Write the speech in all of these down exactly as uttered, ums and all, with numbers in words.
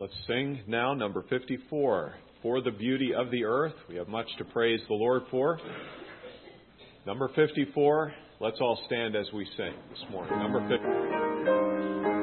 Let's sing now number fifty-four, For the Beauty of the Earth. We have much to praise the Lord for. Number fifty-four, let's all stand as we sing this morning. Number fifty-four.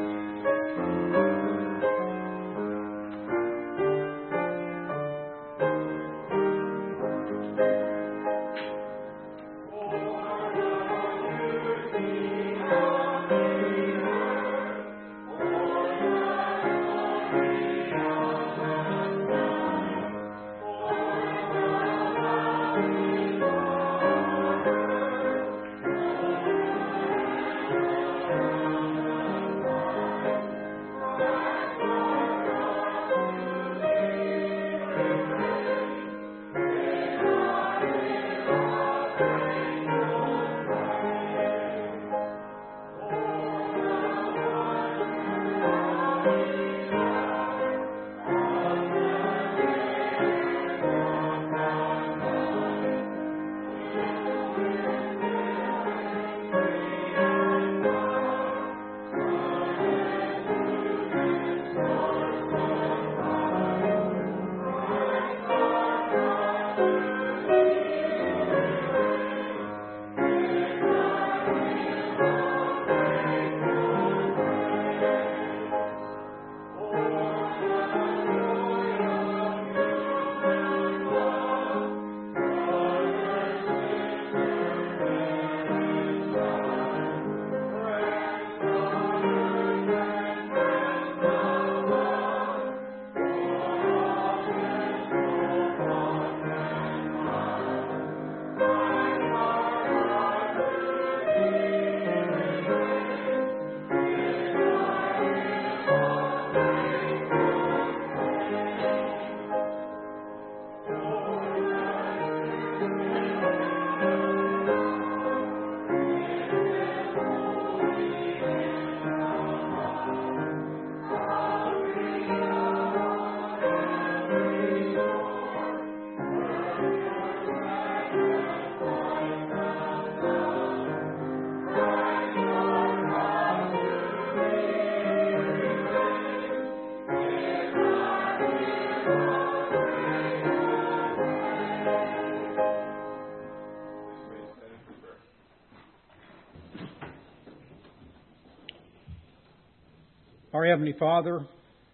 Our Heavenly Father,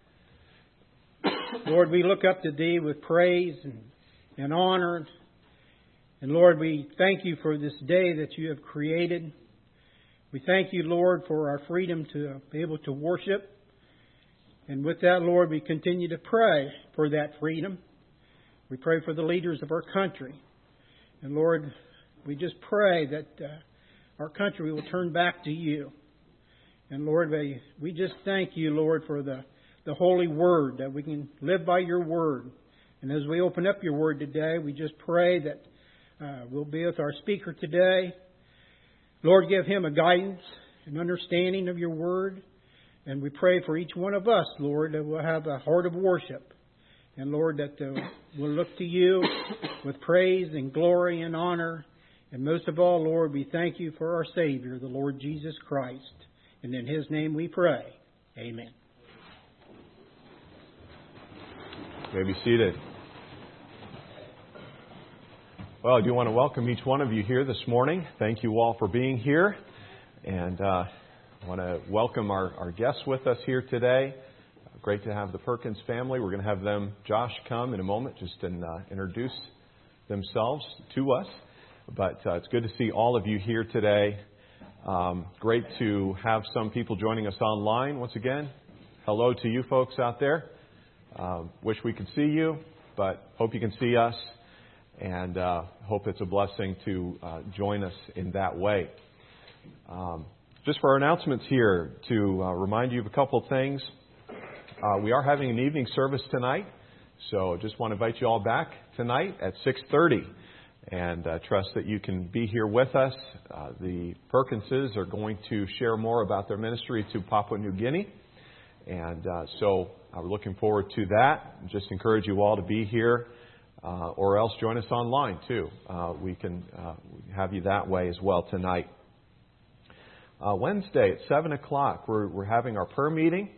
Lord, we look up to Thee with praise and, and honor. And Lord, we thank You for this day that You have created. We thank You, Lord, for our freedom to be able to worship. And with that, Lord, we continue to pray for that freedom. We pray for the leaders of our country. And Lord, we just pray that uh, our country will turn back to You. And Lord, we, we just thank You, Lord, for the, the holy word, that we can live by Your word. And as we open up Your word today, we just pray that uh, we'll be with our speaker today. Lord, give him a guidance and understanding of Your word. And we pray for each one of us, Lord, that we'll have a heart of worship. And Lord, that uh, we'll look to You with praise and glory and honor. And most of all, Lord, we thank You for our Savior, the Lord Jesus Christ. And in His name we pray. Amen. You may be seated. Well, I do want to welcome each one of you here this morning. Thank you all for being here. And uh, I want to welcome our, our guests with us here today. Uh, great to have the Perkins family. We're going to have them, Josh, come in a moment just and uh, introduce themselves to us. But uh, it's good to see all of you here today. Um, great to have some people joining us online once again. Hello to you folks out there. Um, wish we could see you, but hope you can see us, and uh, hope it's a blessing to uh, join us in that way. Um, just for our announcements here, to uh, remind you of a couple of things. Uh, we are having an evening service tonight, so just want to invite you all back tonight at six thirty. And uh, trust that you can be here with us. Uh, the Perkinses are going to share more about their ministry to Papua New Guinea. And uh, so uh, we're looking forward to that. Just encourage you all to be here uh, or else join us online too. Uh, we can uh, have you that way as well tonight. Uh, Wednesday at seven o'clock, we're, we're having our prayer meeting.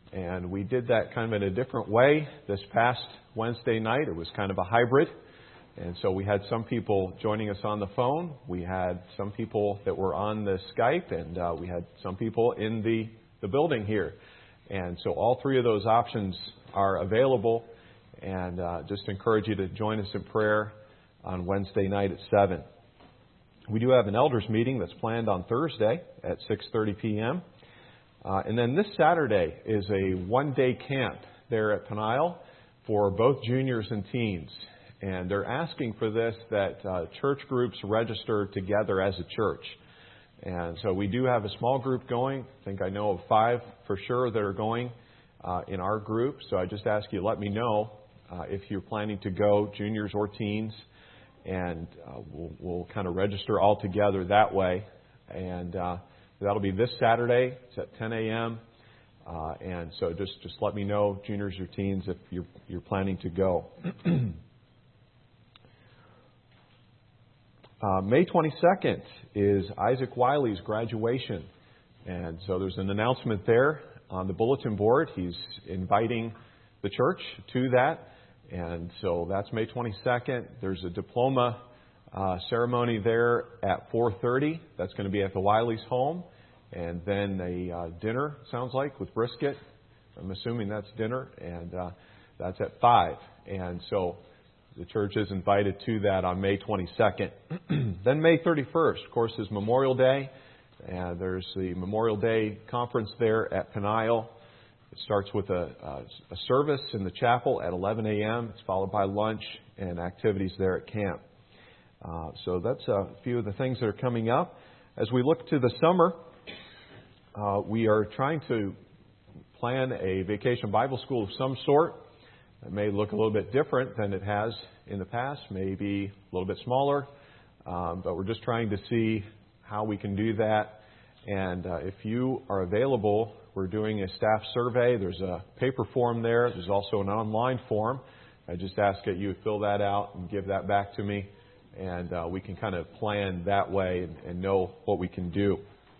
And we did that kind of in a different way this past Wednesday night. It was kind of a hybrid. And so we had some people joining us on the phone. We had some people that were on the Skype, and uh, we had some people in the, the building here. And so all three of those options are available. And uh, just encourage you to join us in prayer on Wednesday night at seven. We do have an elders meeting that's planned on Thursday at six thirty p.m. Uh, and then this Saturday is a one-day camp there at Peniel for both juniors and teens. And they're asking for this, that uh, church groups register together as a church. And so we do have a small group going. I think I know of five for sure that are going uh, in our group. So I just ask you, let me know uh, if you're planning to go, juniors or teens. And uh, we'll, we'll kind of register all together that way. And uh, that'll be this Saturday. It's at ten a.m. Uh, and so just, just let me know, juniors or teens, if you're, you're planning to go. Uh, May twenty-second is Isaac Wiley's graduation. And so there's an announcement there on the bulletin board. He's inviting the church to that. And so that's May twenty-second. There's a diploma uh, ceremony there at four thirty. That's going to be at the Wiley's home. And then a uh, dinner, sounds like, with brisket. I'm assuming that's dinner. And uh, that's at five. And so the church is invited to that on May twenty-second. Then May thirty-first, of course, is Memorial Day. And there's the Memorial Day conference there at Peniel. It starts with a, a, a service in the chapel at eleven a.m. It's followed by lunch and activities there at camp. Uh, so that's a few of the things that are coming up. As we look to the summer, uh, we are trying to plan a vacation Bible school of some sort. It may look a little bit different than it has in the past, maybe a little bit smaller, um, but we're just trying to see how we can do that. And uh, if you are available, we're doing a staff survey. There's a paper form there. There's also an online form. I just ask that you fill that out and give that back to me, and uh, we can kind of plan that way and, and know what we can do.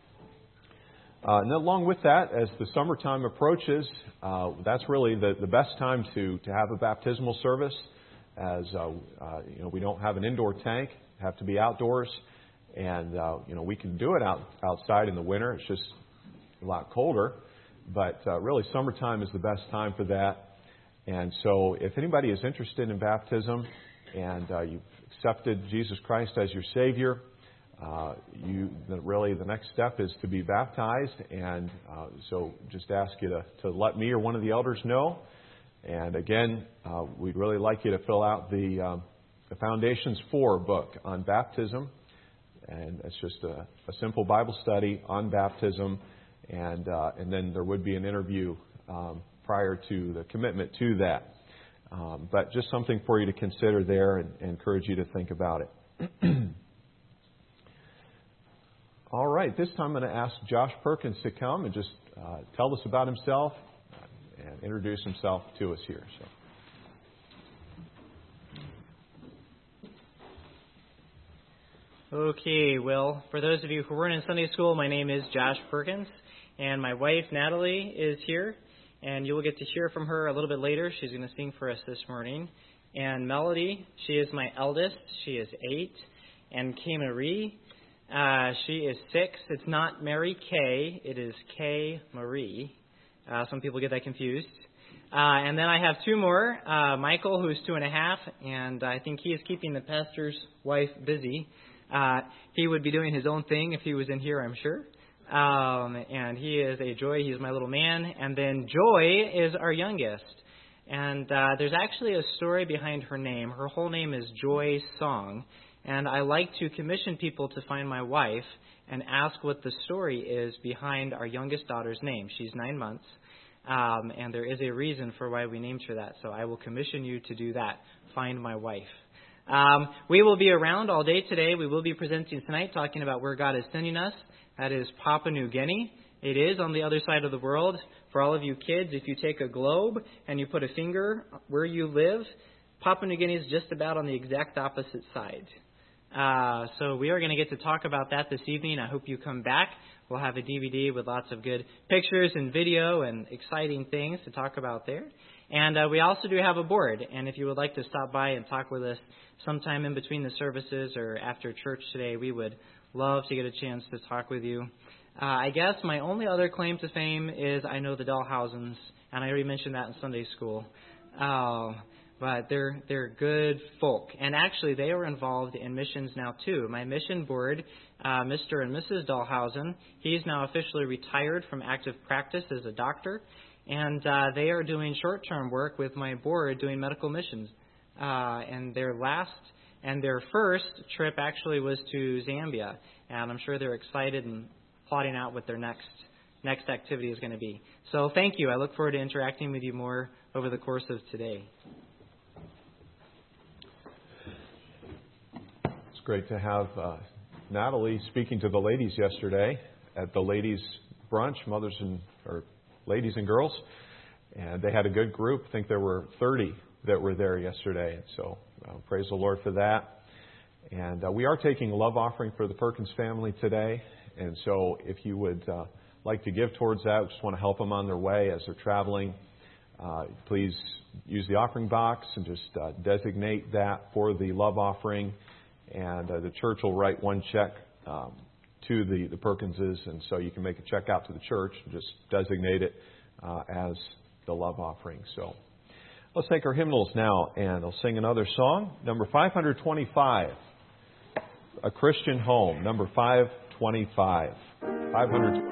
Uh, and along with that, as the summertime approaches, uh, that's really the, the best time to, to have a baptismal service, as uh, uh, you know, we don't have an indoor tank, have to be outdoors, and uh, you know, we can do it out outside in the winter. It's just a lot colder, but uh, really summertime is the best time for that. And so, if anybody is interested in baptism and uh, you've accepted Jesus Christ as your Savior, Uh, you really the next step is to be baptized, and uh, so just ask you to, to let me or one of the elders know. And again, uh, we'd really like you to fill out the um, the Foundations four book on baptism, and it's just a, a simple Bible study on baptism, and uh, and then there would be an interview um, prior to the commitment to that. Um, but just something for you to consider there, and, and encourage you to think about it. All right, this time I'm going to ask Josh Perkins to come and just uh, tell us about himself and introduce himself to us here. So. Okay, well, for those of you who weren't in Sunday school, my name is Josh Perkins, and my wife, Natalie, is here, and you will get to hear from her a little bit later. She's going to sing for us this morning. And Melody, she is my eldest. She is eight. And Kay Marie, Uh, she is six. It's not Mary Kay. It is Kay Marie. Uh, some people get that confused. Uh, and then I have two more. Uh, Michael, who's two and a half, and I think he is keeping the pastor's wife busy. Uh, he would be doing his own thing if he was in here, I'm sure. Um, and he is a joy. He's my little man. And then Joy is our youngest. And uh, there's actually a story behind her name. Her whole name is Joy Song. And I like to commission people to find my wife and ask what the story is behind our youngest daughter's name. She's nine months, um, and there is a reason for why we named her that. So I will commission you to do that. Find my wife. Um, we will be around all day today. We will be presenting tonight, talking about where God is sending us. That is Papua New Guinea. It is on the other side of the world. For all of you kids, if you take a globe and you put a finger where you live, Papua New Guinea is just about on the exact opposite side. Uh, so we are going to get to talk about that this evening. I hope you come back we'll have a D V D with lots of good pictures and video and exciting things to talk about there. And uh, we also do have a board, and if you would like to stop by and talk with us sometime in between the services or after church today, we would love to get a chance to talk with you. Uh, I guess my only other claim to fame is I know the Dahlhausens, and I already mentioned that in Sunday school. Uh, but they're they're good folk, and actually they are involved in missions now too. My mission board, uh, Mister and Missus Dahlhausen, he's now officially retired from active practice as a doctor, and uh, they are doing short-term work with my board doing medical missions. Uh, and their last and their first trip actually was to Zambia, and I'm sure they're excited and plotting out what their next next activity is going to be. So thank you. I look forward to interacting with you more over the course of today. It's great to have uh, Natalie speaking to the ladies yesterday at the ladies' brunch, mothers and or ladies and girls, and they had a good group. I think there were thirty that were there yesterday, and so uh, praise the Lord for that. And uh, we are taking a love offering for the Perkins family today, and so if you would uh, like to give towards that, we just want to help them on their way as they're traveling. Uh, please use the offering box and just uh, designate that for the love offering, and uh, the church will write one check um, to the, the Perkinses, and so you can make a check out to the church and just designate it uh, as the love offering. So let's take our hymnals now, and I'll sing another song, number five twenty-five, A Christian Home, number five twenty-five. five hundred.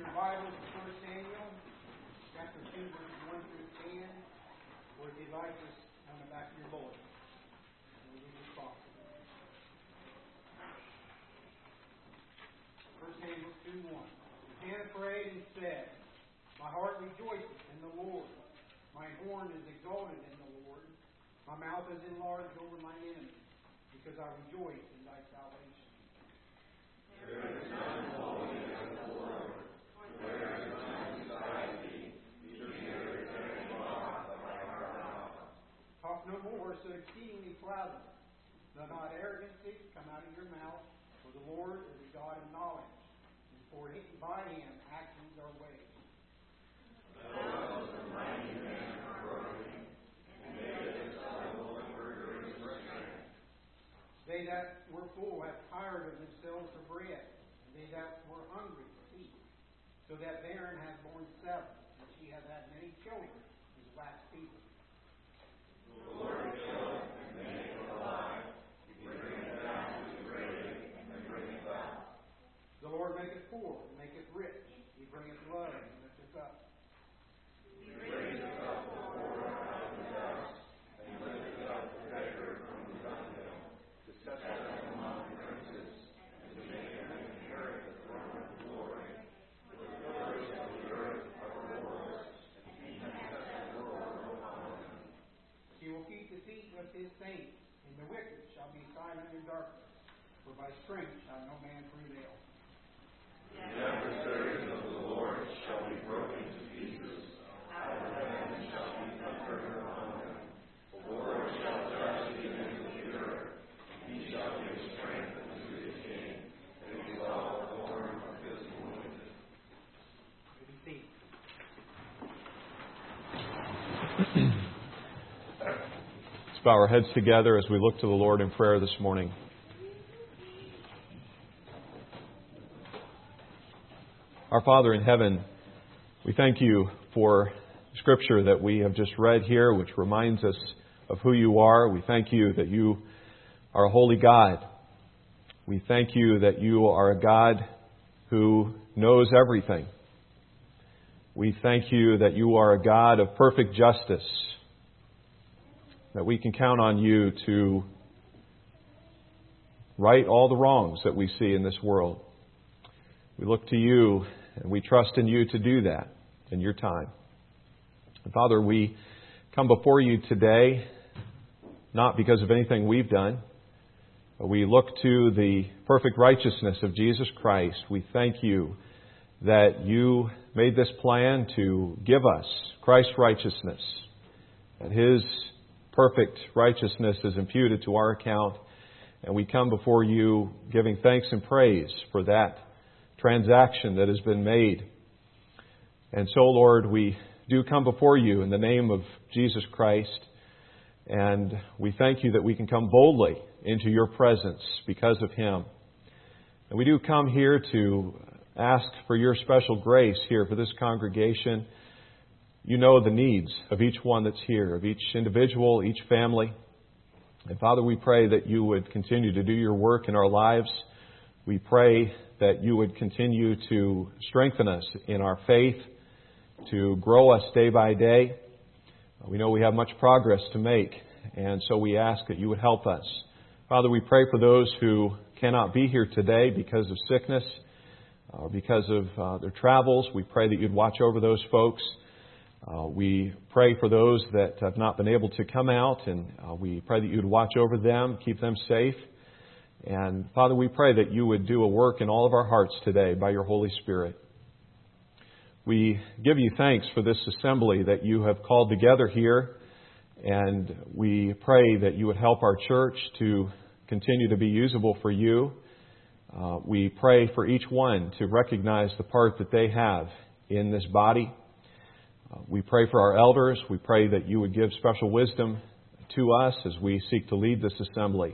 your Bibles to First Samuel, chapter two, verses one through ten, or if you'd like, just on the back of your bulletin. We'll be responsible. First Samuel two one. Hannah prayed and said, "My heart rejoices in the Lord. My horn is exalted in the Lord. My mouth is enlarged over my enemies, because I rejoice in thy salvation." There is none holy as the Lord, for there is none beside thee, neither is there any rock like our God. Talk no more so exceedingly proudly. Let not arrogancy come out of your mouth, for the Lord is a God of knowledge, and for he, by him actions are weighed. The bones of mighty men are broken, and they that stumble and murder in strength. They that were full have tired of themselves for bread, and they that were hungry for meat. So that barren hath borne seven, and she hath had many children, his last people. The Lord killeth and maketh alive. He bringeth down to the grave and bringeth up. The Lord maketh poor and maketh rich. He bringeth low and lifteth up. He raiseth up the poor out of the dust, and lifteth up the beggar from the dunghill, to set them among princes, and to make them inherit the throne of glory. For the pillars of the earth are the Lord's, and he hath set the world upon them. He will keep the feet of his saints, and the wicked shall be silent in darkness, for by strength shall no man prevail. The adversaries of the Lord shall be broken to pieces, out of them shall be thunder upon them. The Lord shall judge the ends of the earth, and he shall give strength unto his king, and exalt the horn of his anointed. Let's bow our heads together as we look to the Lord in prayer this morning. Our Father in heaven, we thank you for Scripture that we have just read here, which reminds us of who you are. We thank you that you are a holy God. We thank you that you are a God who knows everything. We thank you that you are a God of perfect justice, that we can count on you to right all the wrongs that we see in this world. We look to you and we trust in you to do that in your time. And Father, we come before you today not because of anything we've done, but we look to the perfect righteousness of Jesus Christ. We thank you that you made this plan to give us Christ's righteousness, that His perfect righteousness is imputed to our account, and we come before you giving thanks and praise for that transaction that has been made. And so, Lord, we do come before you in the name of Jesus Christ, and we thank you that we can come boldly into your presence because of Him. And we do come here to ask for your special grace here for this congregation. You know the needs of each one that's here, of each individual, each family. And Father, we pray that you would continue to do your work in our lives. We pray that you would continue to strengthen us in our faith, to grow us day by day. We know we have much progress to make, and so we ask that you would help us. Father, we pray for those who cannot be here today because of sickness or because of uh, their travels. We pray that you'd watch over those folks. Uh, we pray for those that have not been able to come out, and uh, we pray that you'd watch over them, keep them safe. And Father, we pray that you would do a work in all of our hearts today by your Holy Spirit. We give you thanks for this assembly that you have called together here, and we pray that you would help our church to continue to be usable for you. Uh, we pray for each one to recognize the part that they have in this body. Uh, we pray for our elders. We pray that you would give special wisdom to us as we seek to lead this assembly.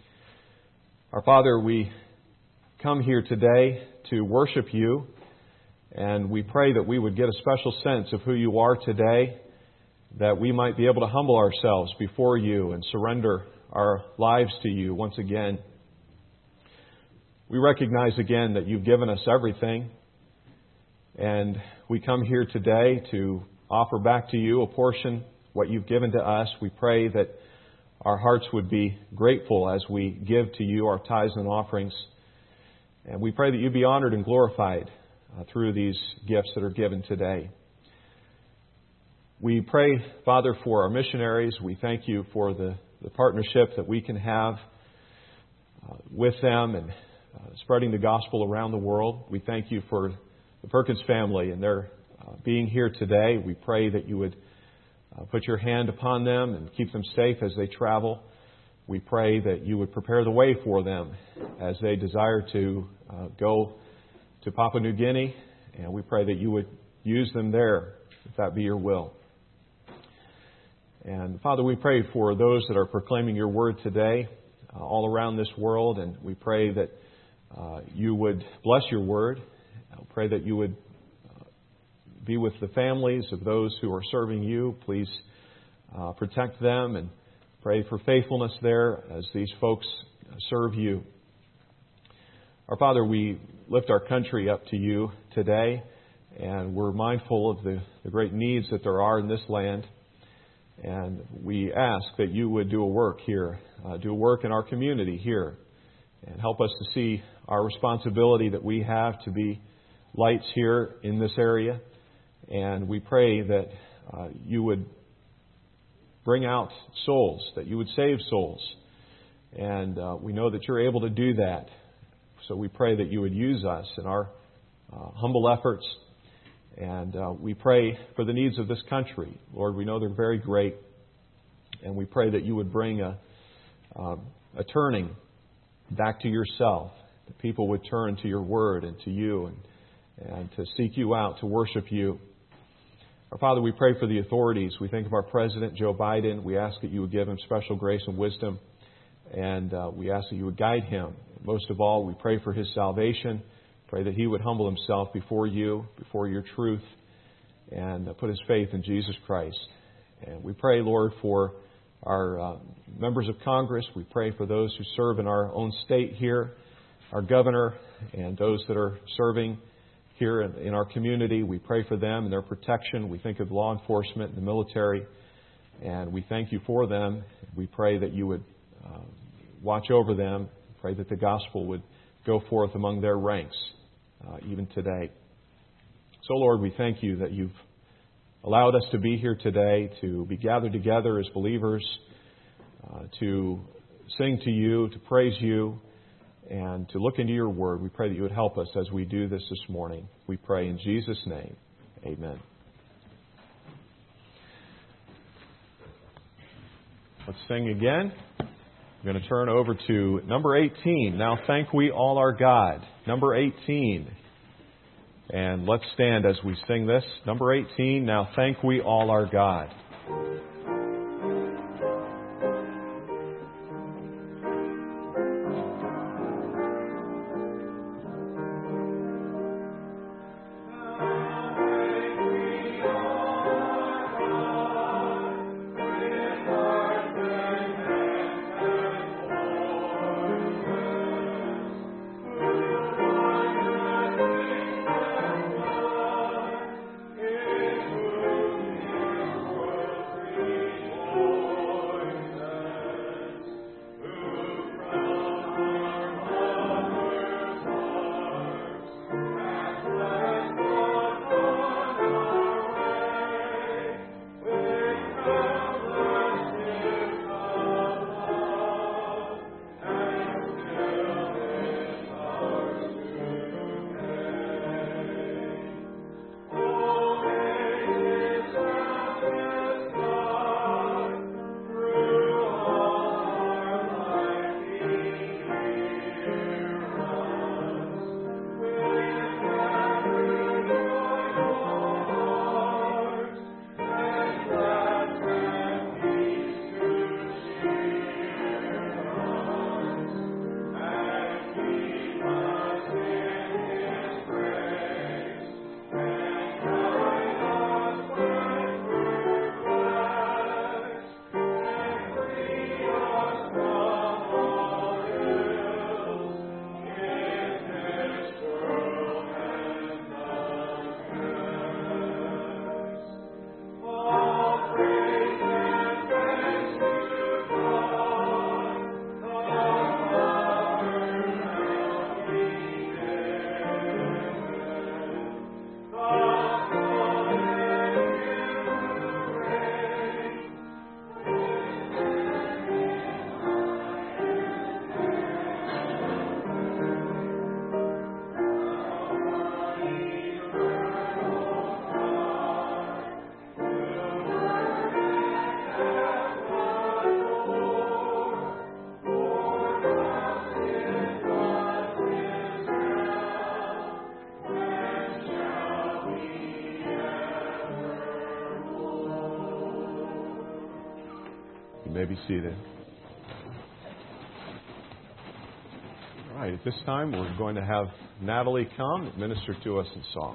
Our Father, we come here today to worship you, and we pray that we would get a special sense of who you are today, that we might be able to humble ourselves before you and surrender our lives to you once again. We recognize again that you've given us everything, And we come here today to offer back to you a portion, what you've given to us. We pray that our hearts would be grateful as we give to you our tithes and offerings. And we pray that you be honored and glorified uh, through these gifts that are given today. We pray, Father, for our missionaries. We thank you for the, the partnership that we can have uh, with them and uh, spreading the gospel around the world. We thank you for the Perkins family and their uh, being here today. We pray that you would Uh, put your hand upon them and keep them safe as they travel. We pray that you would prepare the way for them as they desire to uh, go to Papua New Guinea. And we pray that you would use them there, if that be your will. And Father, we pray for those that are proclaiming your word today uh, all around this world. And we pray that uh, you would bless your word. I pray that you would be with the families of those who are serving you. Please uh, protect them and pray for faithfulness there as these folks serve you. Our Father, we lift our country up to you today, and we're mindful of the, the great needs that there are in this land. And we ask that you would do a work here, uh, do a work in our community here, and help us to see our responsibility that we have to be lights here in this area. And we pray that uh, you would bring out souls, that you would save souls. And uh, we know that you're able to do that. So we pray that you would use us in our uh, humble efforts. And uh, we pray for the needs of this country. Lord, we know they're very great. And we pray that you would bring a, uh, a turning back to yourself. That people would turn to your word and to you and, and to seek you out, to worship you. Our Father, we pray for the authorities. We think of our President, Joe Biden. We ask that you would give him special grace and wisdom. And uh, we ask that you would guide him. Most of all, we pray for his salvation. Pray that he would humble himself before you, before your truth, and uh, put his faith in Jesus Christ. And we pray, Lord, for our uh, members of Congress. We pray for those who serve in our own state here, our governor, and those that are serving here in our community. We pray for them and their protection. We think of law enforcement and the military, and we thank you for them. We pray that you would uh, watch over them. Pray that the gospel would go forth among their ranks, uh, even today. So, Lord, we thank you that you've allowed us to be here today, to be gathered together as believers, uh, to sing to you, to praise you, and to look into your word. We pray that you would help us as we do this this morning. We pray in Jesus' name. Amen. Let's sing again. I'm going to turn over to number eighteen. Now thank we all our God. Number eighteen. And let's stand as we sing this. Number eighteen. Now thank we all our God. You may be seated. All right, at this time we're going to have Natalie come and minister to us in song.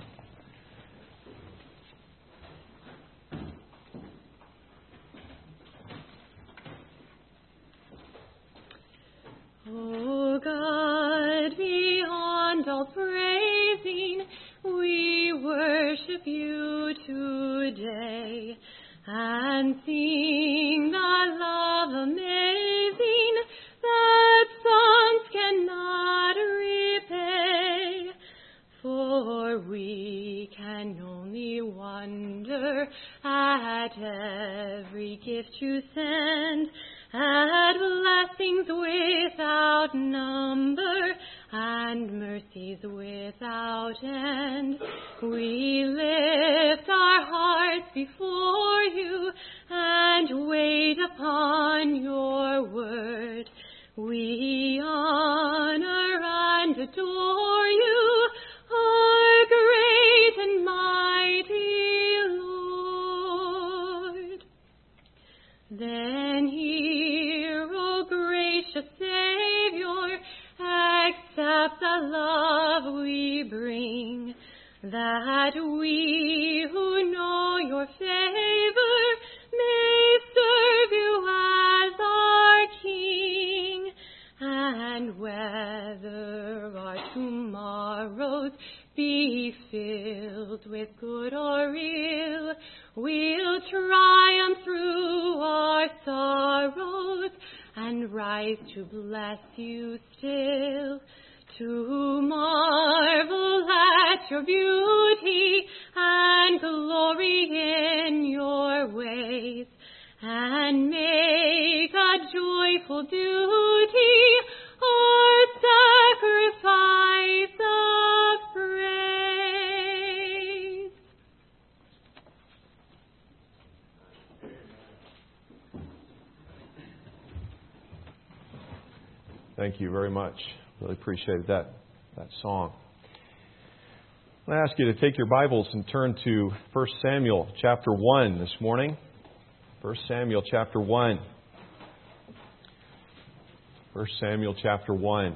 O God, beyond all praising, we worship you today and sing the love amazing that songs cannot repay. For we can only wonder at every gift you send, at blessings without number and mercies without end. We lift our hearts before you and wait upon your word. We honor and adore you, our great and mighty Lord. Then hear, O gracious Savior, accept the love we bring, that we who know your favor may serve you as our King. And whether our tomorrows be filled with good or ill, we'll triumph through our sorrows and rise to bless you still, to marvel at your beauty and glory in your ways, and make a joyful duty our sacrifice of praise. Thank you very much. Really appreciated that, that song. I'm going to ask you to take your Bibles and turn to First Samuel chapter one this morning. First Samuel chapter one. First Samuel chapter one.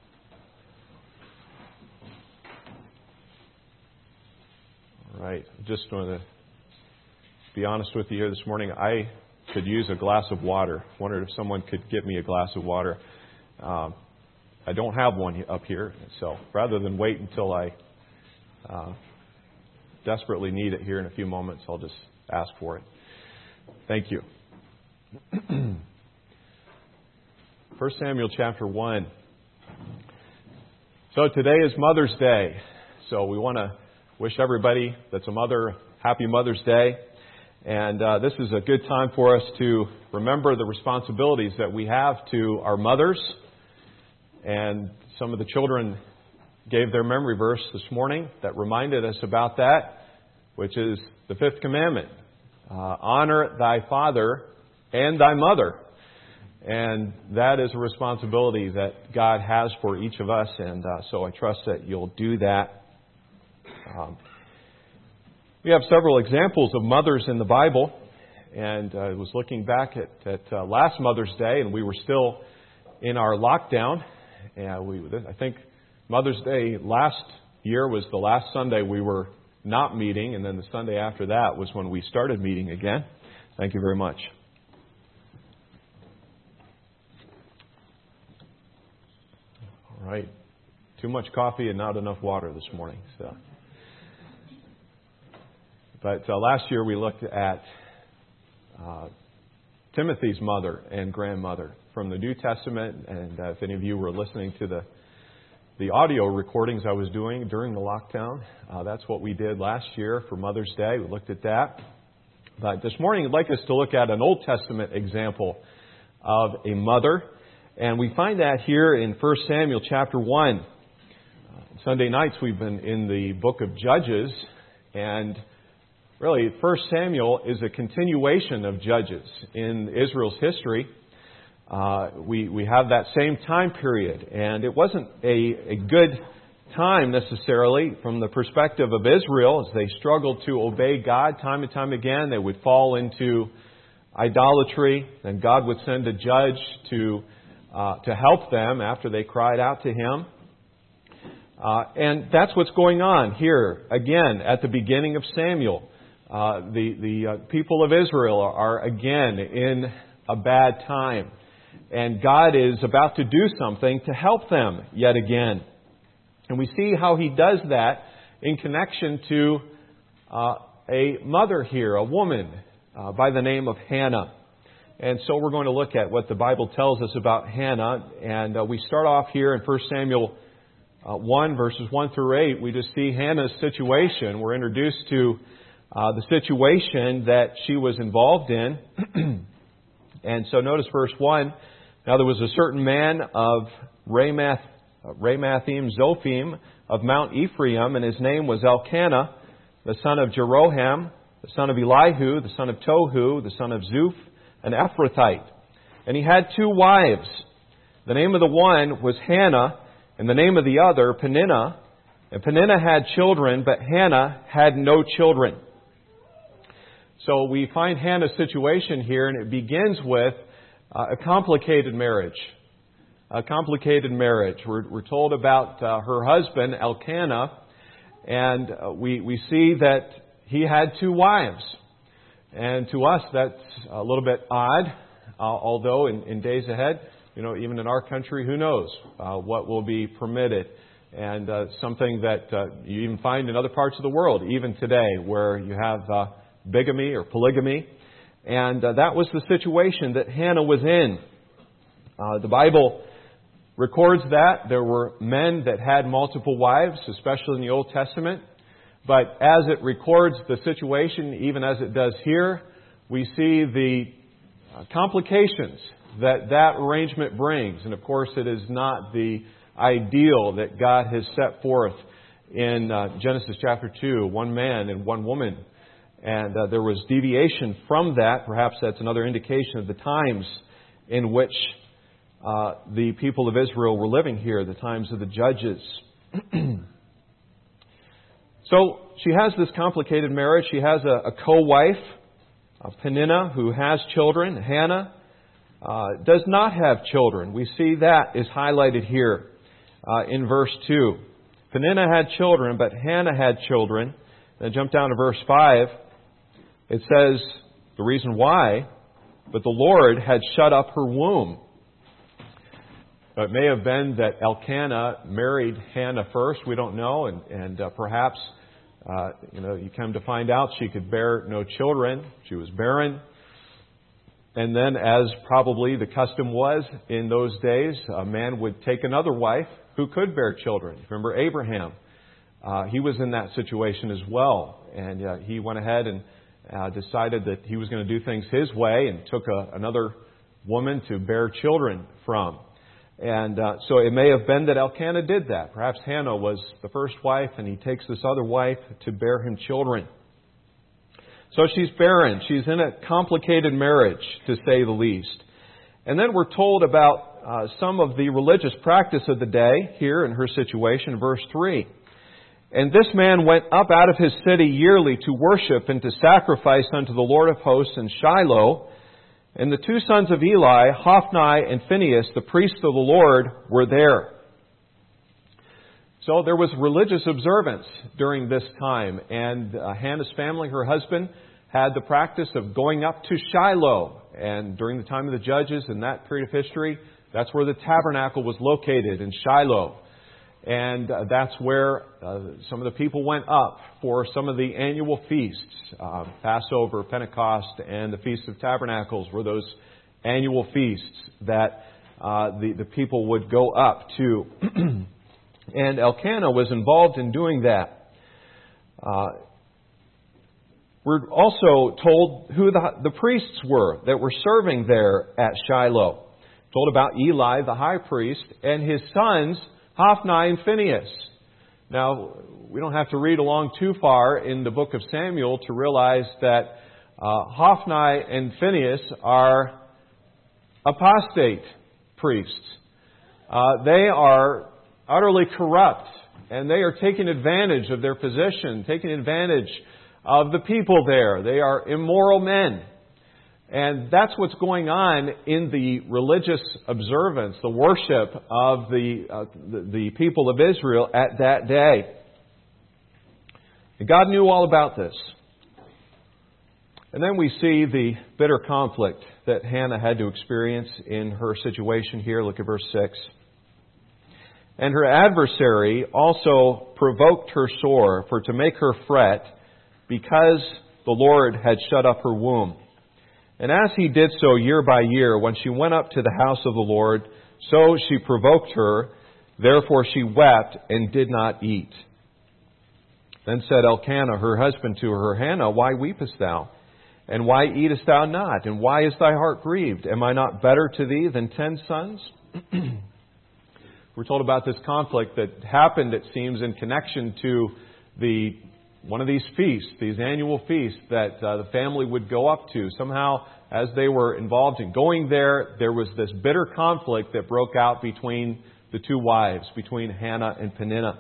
All right. I just want to be honest with you here this morning. I could use a glass of water. Wondered if someone could get me a glass of water. Um, I don't have one up here, so rather than wait until I uh, desperately need it here in a few moments, I'll just ask for it. Thank you. First Samuel chapter one. So today is Mother's Day. So we want to wish everybody that's a mother happy Mother's Day. And uh, this is a good time for us to remember the responsibilities that we have to our mothers. And some of the children gave their memory verse this morning that reminded us about that, which is the fifth commandment. Uh, honor thy father and thy mother. And that is a responsibility that God has for each of us. And uh, so I trust that you'll do that. Um, we have several examples of mothers in the Bible. And uh, I was looking back at, at uh, last Mother's Day, and we were still in our lockdown. And we, I think Mother's Day last year was the last Sunday we were not meeting, and then the Sunday after that was when we started meeting again. Thank you very much. All right. Too much coffee and not enough water this morning. So, But uh, last year we looked at uh, Timothy's mother and grandmother from the New Testament, and uh, if any of you were listening to the the audio recordings I was doing during the lockdown, uh, that's what we did last year for Mother's Day. We looked at that. But this morning I'd like us to look at an Old Testament example of a mother, and we find that here in First Samuel chapter one. Uh, Sunday nights we've been in the book of Judges, and really First Samuel is a continuation of Judges in Israel's history. Uh, we, we have that same time period, and it wasn't a, a good time necessarily from the perspective of Israel as they struggled to obey God time and time again. They would fall into idolatry, then God would send a judge to uh, to help them after they cried out to Him. Uh, and that's what's going on here, again, at the beginning of Samuel. Uh, the the uh, people of Israel are, are, again, in a bad time. And God is about to do something to help them yet again. And we see how He does that in connection to uh, a mother here, a woman uh, by the name of Hannah. And so we're going to look at what the Bible tells us about Hannah. And uh, we start off here in First Samuel uh, one, verses one through eight. We just see Hannah's situation. We're introduced to uh, the situation that she was involved in. And so notice verse one. Now there was a certain man of Ramath, Ramathim Zophim of Mount Ephraim, and his name was Elkanah, the son of Jeroham, the son of Elihu, the son of Tohu, the son of Zuph, an Ephrathite. And he had two wives. The name of the one was Hannah, and the name of the other Peninnah. And Peninnah had children, but Hannah had no children. So we find Hannah's situation here, and it begins with uh, a complicated marriage. A complicated marriage. We're, we're told about uh, her husband, Elkanah, and uh, we, we see that he had two wives. And to us, that's a little bit odd, uh, although in, in days ahead, you know, even in our country, who knows uh, what will be permitted. And uh, something that uh, you even find in other parts of the world, even today, where you have uh, bigamy or polygamy. And uh, that was the situation that Hannah was in. Uh, the Bible records that there were men that had multiple wives, especially in the Old Testament. But as it records the situation, even as it does here, we see the uh, complications that that arrangement brings. And of course, it is not the ideal that God has set forth in uh, Genesis chapter two, one man and one woman. And uh, there was deviation from that. Perhaps that's another indication of the times in which uh, the people of Israel were living here, the times of the judges. So she has this complicated marriage. She has a, a co-wife, uh, Peninnah, who has children. Hannah uh, does not have children. We see that is highlighted here uh, in verse two. Peninnah had children, but Hannah had children. Then jump down to verse five. It says the reason why, but the Lord had shut up her womb. It may have been that Elkanah married Hannah first. We don't know. And, and uh, perhaps, uh, you know, you come to find out she could bear no children. She was barren. And then, as probably the custom was in those days, a man would take another wife who could bear children. Remember Abraham. Uh, he was in that situation as well. And uh, he went ahead and uh, decided that he was going to do things his way and took a, another woman to bear children from. And uh, so it may have been that Elkanah did that. Perhaps Hannah was the first wife, and he takes this other wife to bear him children. So she's barren. She's in a complicated marriage, to say the least. And then we're told about uh, some of the religious practice of the day here in her situation, verse three. And this man went up out of his city yearly to worship and to sacrifice unto the Lord of hosts in Shiloh. And the two sons of Eli, Hophni and Phinehas, the priests of the Lord, were there. So there was religious observance during this time. And uh, Hannah's family, her husband, had the practice of going up to Shiloh. And during the time of the judges, in that period of history, that's where the tabernacle was located, in Shiloh. And uh, that's where uh, some of the people went up for some of the annual feasts. Uh, Passover, Pentecost, and the Feast of Tabernacles were those annual feasts that uh, the, the people would go up to. And Elkanah was involved in doing that. Uh, we're also told who the, the priests were that were serving there at Shiloh. Told about Eli, the high priest, and his sons, Hophni and Phinehas. Now, we don't have to read along too far in the book of Samuel to realize that uh, Hophni and Phinehas are apostate priests. Uh, they are utterly corrupt, and they are taking advantage of their position, taking advantage of the people there. They are immoral men. And that's what's going on in the religious observance, the worship of the, uh, the, the people of Israel at that day. And God knew all about this. And then we see the bitter conflict that Hannah had to experience in her situation here. Look at verse six. And her adversary also provoked her sore, for to make her fret, because the Lord had shut up her womb. And as he did so year by year, when she went up to the house of the Lord, so she provoked her, therefore she wept and did not eat. Then said Elkanah, her husband, to her, Hannah, why weepest thou? And why eatest thou not? And why is thy heart grieved? Am I not better to thee than ten sons? We're told about this conflict that happened, it seems, in connection to the one of these feasts, these annual feasts that uh, the family would go up to. Somehow, as they were involved in going there, there was this bitter conflict that broke out between the two wives, between Hannah and Peninnah.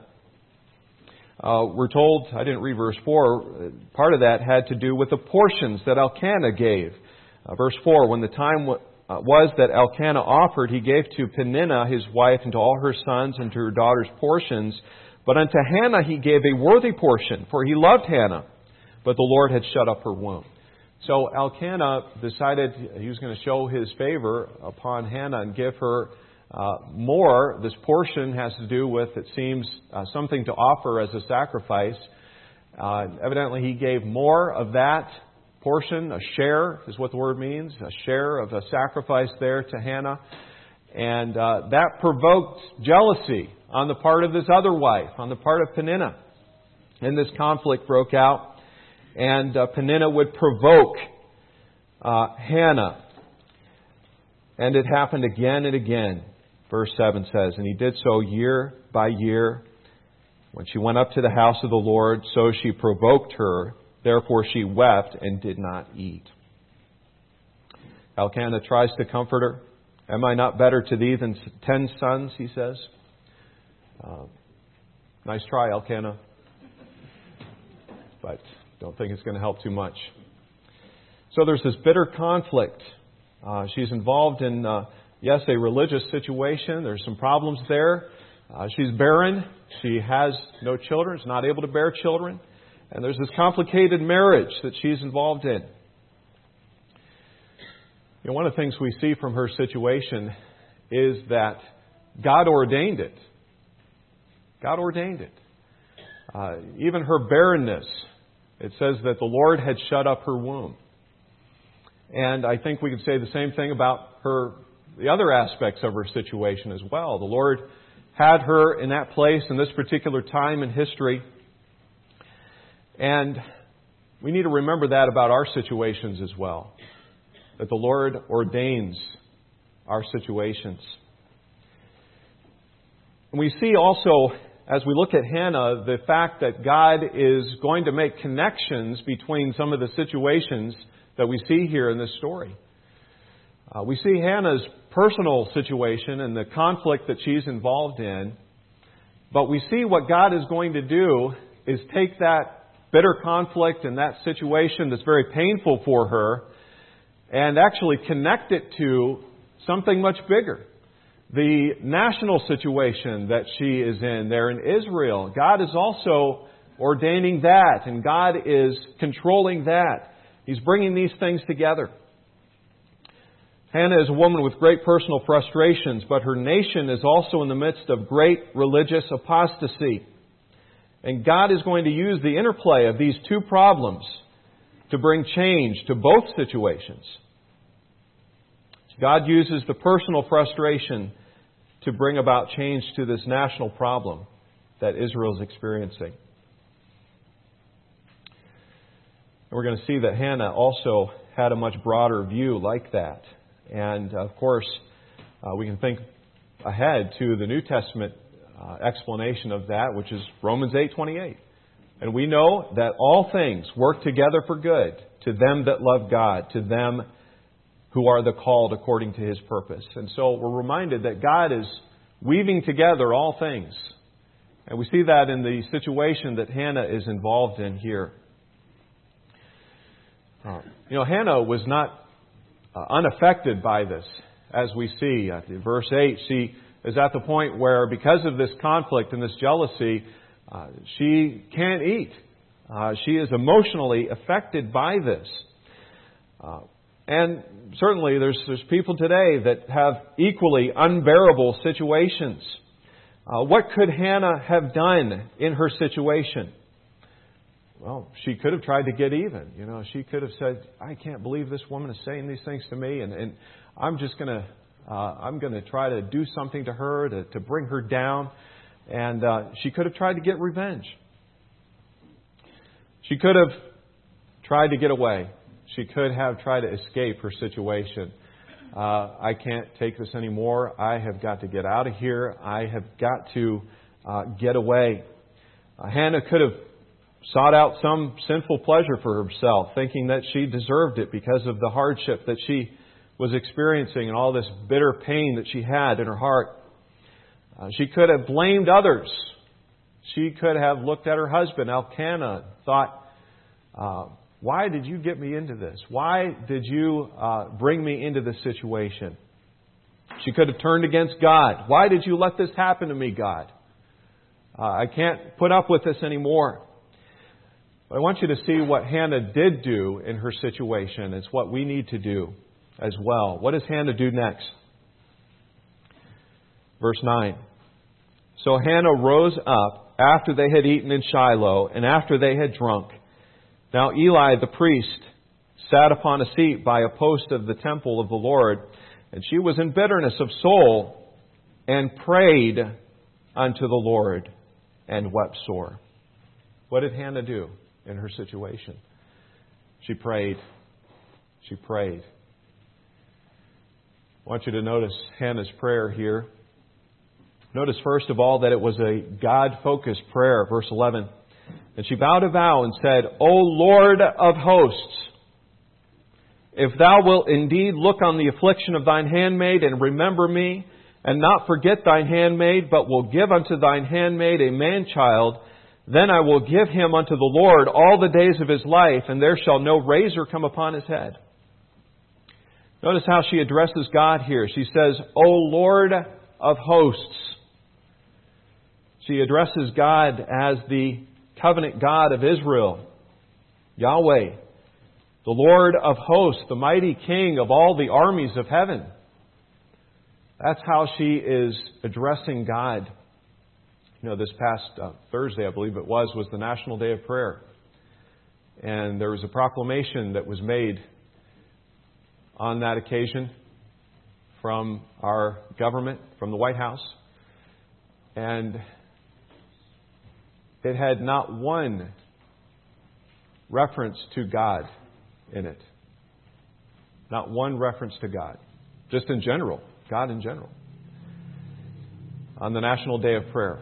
Uh, we're told, I didn't read verse four, part of that had to do with the portions that Elkanah gave. Uh, verse four, when the time w- uh, was that Elkanah offered, he gave to Peninnah his wife and to all her sons and to her daughters portions. But unto Hannah he gave a worthy portion, for he loved Hannah, but the Lord had shut up her womb. So Elkanah decided he was going to show his favor upon Hannah and give her uh, more. This portion has to do with, it seems, uh, something to offer as a sacrifice. Uh, evidently he gave more of that portion, a share is what the word means, a share of a sacrifice there to Hannah. And uh, that provoked jealousy on the part of this other wife, on the part of Peninnah. And this conflict broke out. And uh, Peninnah would provoke uh, Hannah. And it happened again and again. Verse seven says, and he did so year by year. When she went up to the house of the Lord, so she provoked her. Therefore she wept and did not eat. Elkanah tries to comfort her. Am I not better to thee than ten sons, he says. Uh, nice try, Elkanah. But don't think it's going to help too much. So there's this bitter conflict. Uh, she's involved in, uh, yes, a religious situation. There's some problems there. Uh, she's barren. She has no children. She's not able to bear children. And there's this complicated marriage that she's involved in. You know, one of the things we see from her situation is that God ordained it. God ordained it. Uh, even her barrenness, it says that the Lord had shut up her womb. And I think we could say the same thing about her, the other aspects of her situation as well. The Lord had her in that place in this particular time in history. And we need to remember that about our situations as well. That the Lord ordains our situations. And we see also, as we look at Hannah, the fact that God is going to make connections between some of the situations that we see here in this story. Uh, we see Hannah's personal situation and the conflict that she's involved in. But we see what God is going to do is take that bitter conflict and that situation that's very painful for her and actually connect it to something much bigger. The national situation that she is in there in Israel. God is also ordaining that, and God is controlling that. He's bringing these things together. Hannah is a woman with great personal frustrations, but her nation is also in the midst of great religious apostasy. And God is going to use the interplay of these two problems to bring change to both situations. God uses the personal frustration to bring about change to this national problem that Israel is experiencing. And we're going to see that Hannah also had a much broader view like that. And of course, uh, we can think ahead to the New Testament uh, explanation of that, which is Romans eight twenty-eight. And we know that all things work together for good to them that love God, to them who are the called according to His purpose. And so we're reminded that God is weaving together all things. And we see that in the situation that Hannah is involved in here. Uh, you know, Hannah was not uh, unaffected by this, as we see. Uh, in verse eight, she is at the point where, because of this conflict and this jealousy, uh, she can't eat. Uh, she is emotionally affected by this. Uh, and certainly there's, there's people today that have equally unbearable situations. Uh, what could Hannah have done in her situation? Well, she could have tried to get even. You know, she could have said, "I can't believe this woman is saying these things to me, and, and I'm just going to, uh, I'm going to try to do something to her to, to bring her down." And uh, she could have tried to get revenge. She could have tried to get away. She could have tried to escape her situation. Uh, I can't take this anymore. I have got to get out of here. I have got to uh, get away. Uh, Hannah could have sought out some sinful pleasure for herself, thinking that she deserved it because of the hardship that she was experiencing and all this bitter pain that she had in her heart. Uh, she could have blamed others. She could have looked at her husband, Elkanah, thought, uh, why did you get me into this? Why did you uh, bring me into this situation? She could have turned against God. Why did you let this happen to me, God? Uh, I can't put up with this anymore. But I want you to see what Hannah did do in her situation. It's what we need to do as well. What does Hannah do next? Verse nine. So Hannah rose up after they had eaten in Shiloh and after they had drunk. Now Eli the priest sat upon a seat by a post of the temple of the Lord, and she was in bitterness of soul and prayed unto the Lord and wept sore. What did Hannah do in her situation? She prayed. She prayed. I want you to notice Hannah's prayer here. Notice first of all that it was a God-focused prayer. Verse eleven. And she vowed a vow and said, O Lord of hosts, if thou wilt indeed look on the affliction of thine handmaid and remember me, and not forget thine handmaid, but will give unto thine handmaid a man-child, then I will give him unto the Lord all the days of his life, and there shall no razor come upon his head. Notice how she addresses God here. She says, O Lord of hosts. She addresses God as the covenant God of Israel, Yahweh, the Lord of hosts, the mighty King of all the armies of heaven. That's how she is addressing God. You know, this past uh, Thursday, I believe it was, was the National Day of Prayer. And there was a proclamation that was made on that occasion from our government, from the White House. And it had not one reference to God in it. Not one reference to God. Just in general. God in general. On the National Day of Prayer.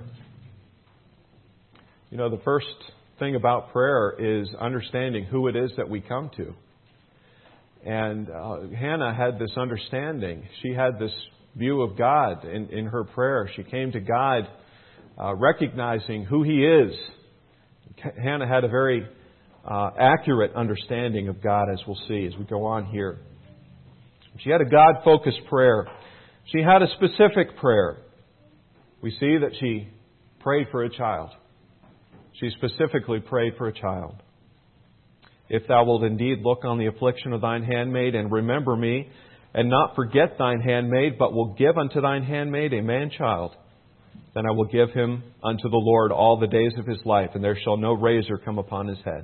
You know, the first thing about prayer is understanding who it is that we come to. And uh, Hannah had this understanding. She had this view of God in, in her prayer. She came to God uh, recognizing who He is. Hannah had a very uh, accurate understanding of God, as we'll see as we go on here. She had a God-focused prayer. She had a specific prayer. We see that she prayed for a child. She specifically prayed for a child. If thou wilt indeed look on the affliction of thine handmaid and remember me, and not forget thine handmaid, but will give unto thine handmaid a man-child, then I will give him unto the Lord all the days of his life, and there shall no razor come upon his head.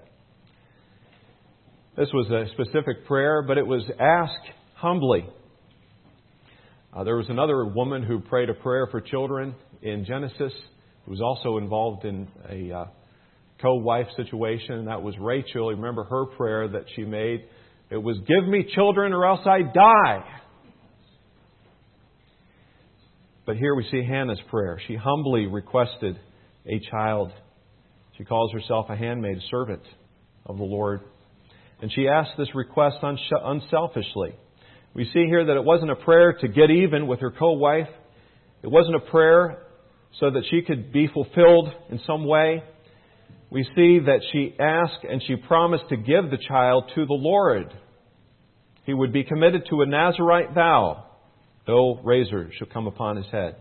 This was a specific prayer, but it was asked humbly. Uh, there was another woman who prayed a prayer for children in Genesis, who was also involved in a uh, co-wife situation, and that was Rachel. You remember her prayer that she made? It was, give me children or else I die. But here we see Hannah's prayer. She humbly requested a child. She calls herself a handmaid, a servant of the Lord. And she asked this request unselfishly. We see here that it wasn't a prayer to get even with her co-wife. It wasn't a prayer so that she could be fulfilled in some way. We see that she asked and she promised to give the child to the Lord. he would be committed to a Nazirite vow. No razor shall come upon his head.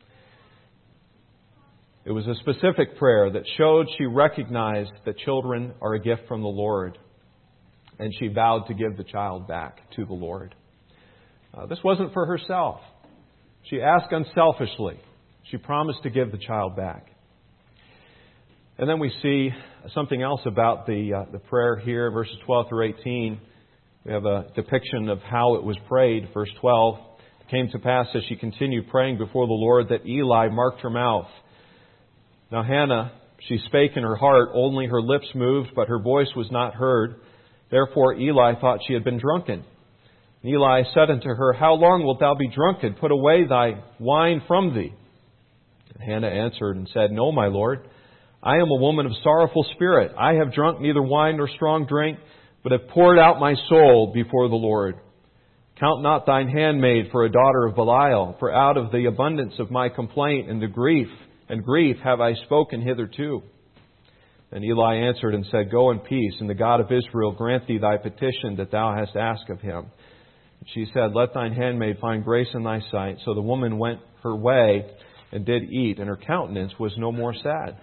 It was a specific prayer that showed she recognized that children are a gift from the Lord. And she vowed to give the child back to the Lord. Uh, this wasn't for herself. She asked unselfishly. She promised to give the child back. And then we see something else about the uh, the prayer here, verses twelve through eighteen. We have a depiction of how it was prayed. Verse twelve, it came to pass as she continued praying before the Lord that Eli marked her mouth. Now Hannah, she spake in her heart, only her lips moved, but her voice was not heard. Therefore Eli thought she had been drunken. And Eli said unto her, How long wilt thou be drunken? Put away thy wine from thee. And Hannah answered and said, No, my Lord, I am a woman of sorrowful spirit. I have drunk neither wine nor strong drink, but have poured out my soul before the Lord. Count not thine handmaid for a daughter of Belial, for out of the abundance of my complaint and the grief and grief have I spoken hitherto. And Eli answered and said, Go in peace, and the God of Israel grant thee thy petition that thou hast asked of him. And she said, Let thine handmaid find grace in thy sight. So the woman went her way and did eat, and her countenance was no more sad.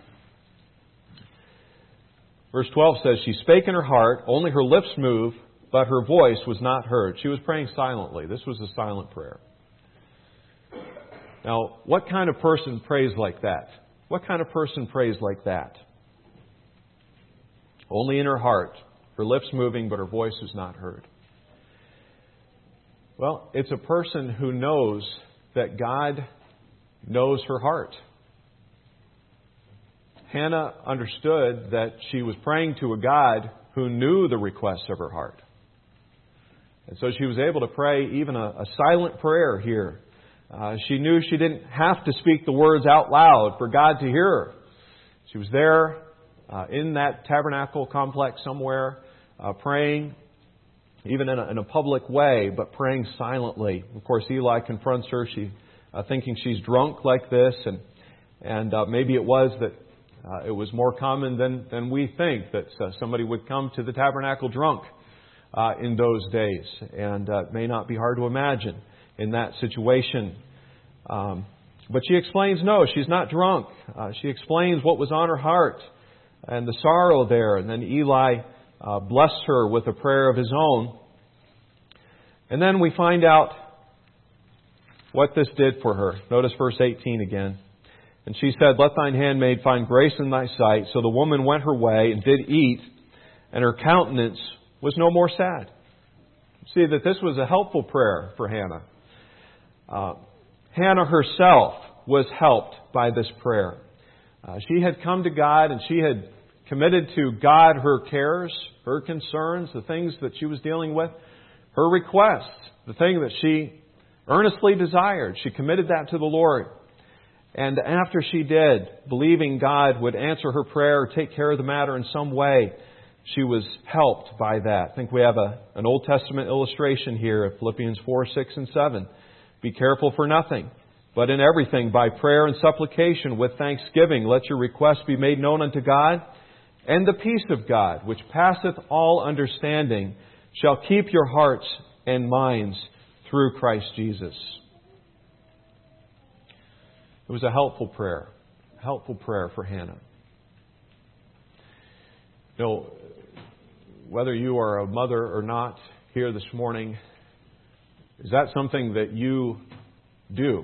Verse twelve says, She spake in her heart, only her lips moved, but her voice was not heard. She was praying silently. This was a silent prayer. Now, what kind of person prays like that? What kind of person prays like that? Only in her heart, her lips moving, but her voice was not heard. Well, it's a person who knows that God knows her heart. Hannah understood that she was praying to a God who knew the requests of her heart. And so she was able to pray even a, a silent prayer here. Uh, she knew she didn't have to speak the words out loud for God to hear her. She was there uh, in that tabernacle complex somewhere, uh, praying, even in a, in a public way, but praying silently. Of course, Eli confronts her, she uh, thinking she's drunk like this, and and uh, maybe it was that uh, it was more common than, than we think that uh, somebody would come to the tabernacle drunk uh, in those days, and uh, it may not be hard to imagine in that situation. Um, but she explains, no, she's not drunk. Uh, she explains what was on her heart and the sorrow there. And then Eli uh, blessed her with a prayer of his own. And then we find out what this did for her. Notice verse eighteen again. And she said, Let thine handmaid find grace in thy sight. So the woman went her way and did eat, and her countenance was no more sad. See that this was a helpful prayer for Hannah. Uh, Hannah herself was helped by this prayer. Uh, she had come to God and she had committed to God her cares, her concerns, the things that she was dealing with, her requests, the thing that she earnestly desired. She committed that to the Lord. And after she did, believing God would answer her prayer or take care of the matter in some way, she was helped by that. I think we have a, an Old Testament illustration here of Philippians four, six, and seven. Be careful for nothing, but in everything by prayer and supplication with thanksgiving let your requests be made known unto God, and the peace of God, which passeth all understanding, shall keep your hearts and minds through Christ Jesus. It was a helpful prayer, a helpful prayer for Hannah. You know, whether you are a mother or not here this morning, is that something that you do?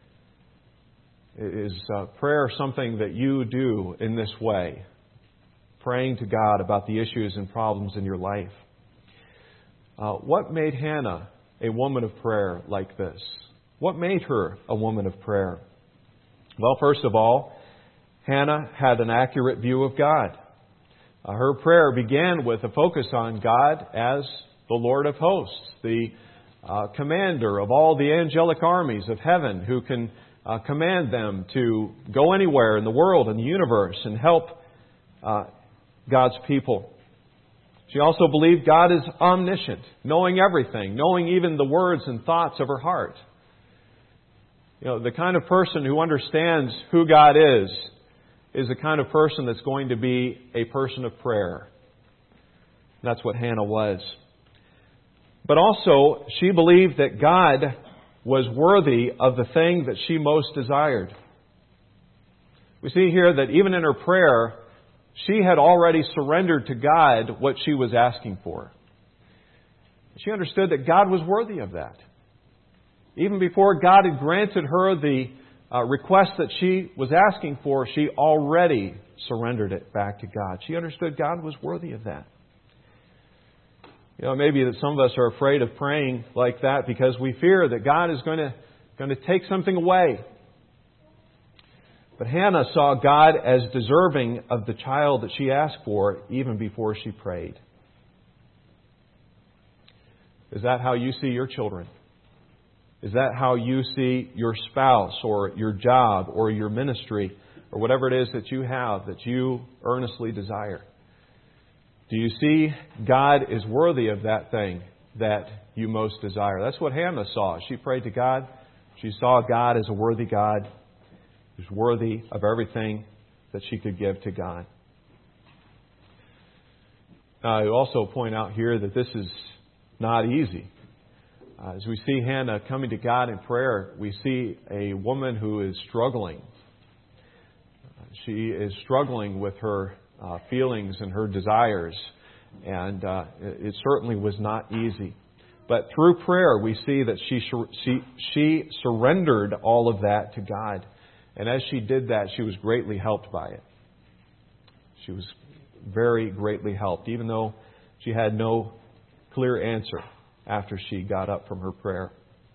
Is uh, prayer something that you do in this way? Praying to God about the issues and problems in your life. Uh, what made Hannah a woman of prayer like this? What made her a woman of prayer? Well, first of all, Hannah had an accurate view of God. Uh, her prayer began with a focus on God as the Lord of hosts, the uh, commander of all the angelic armies of heaven, who can uh, command them to go anywhere in the world and the universe and help uh, God's people. She also believed God is omniscient, knowing everything, knowing even the words and thoughts of her heart. You know, the kind of person who understands who God is, is the kind of person that's going to be a person of prayer. That's what Hannah was. but also she believed that God was worthy of the thing that she most desired. We see here that even in her prayer, she had already surrendered to God what she was asking for. She understood that God was worthy of that. Even before God had granted her the uh, request that she was asking for, she already surrendered it back to God. She understood God was worthy of that. You know, maybe that some of us are afraid of praying like that because we fear that God is going to, going to take something away. But Hannah saw God as deserving of the child that she asked for even before she prayed. Is that how you see your children? Is that how you see your spouse or your job or your ministry or whatever it is that you have that you earnestly desire? Do you see God is worthy of that thing that you most desire? That's what Hannah saw. She prayed to God. She saw God as a worthy God who's worthy of everything that she could give to God. Now, I also point out here that this is not easy. Uh, as we see Hannah coming to God in prayer, we see a woman who is struggling. She is struggling with her uh, feelings and her desires, and uh, it certainly was not easy. But through prayer, we see that she she she surrendered all of that to God, and as she did that, she was greatly helped by it. She was very greatly helped, even though she had no clear answer after she got up from her prayer.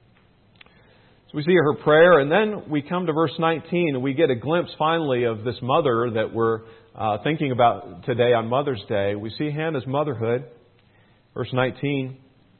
So we see her prayer, and then we come to verse nineteen, and we get a glimpse finally of this mother that we're uh, thinking about today on Mother's Day. We see Hannah's motherhood. Verse nineteen.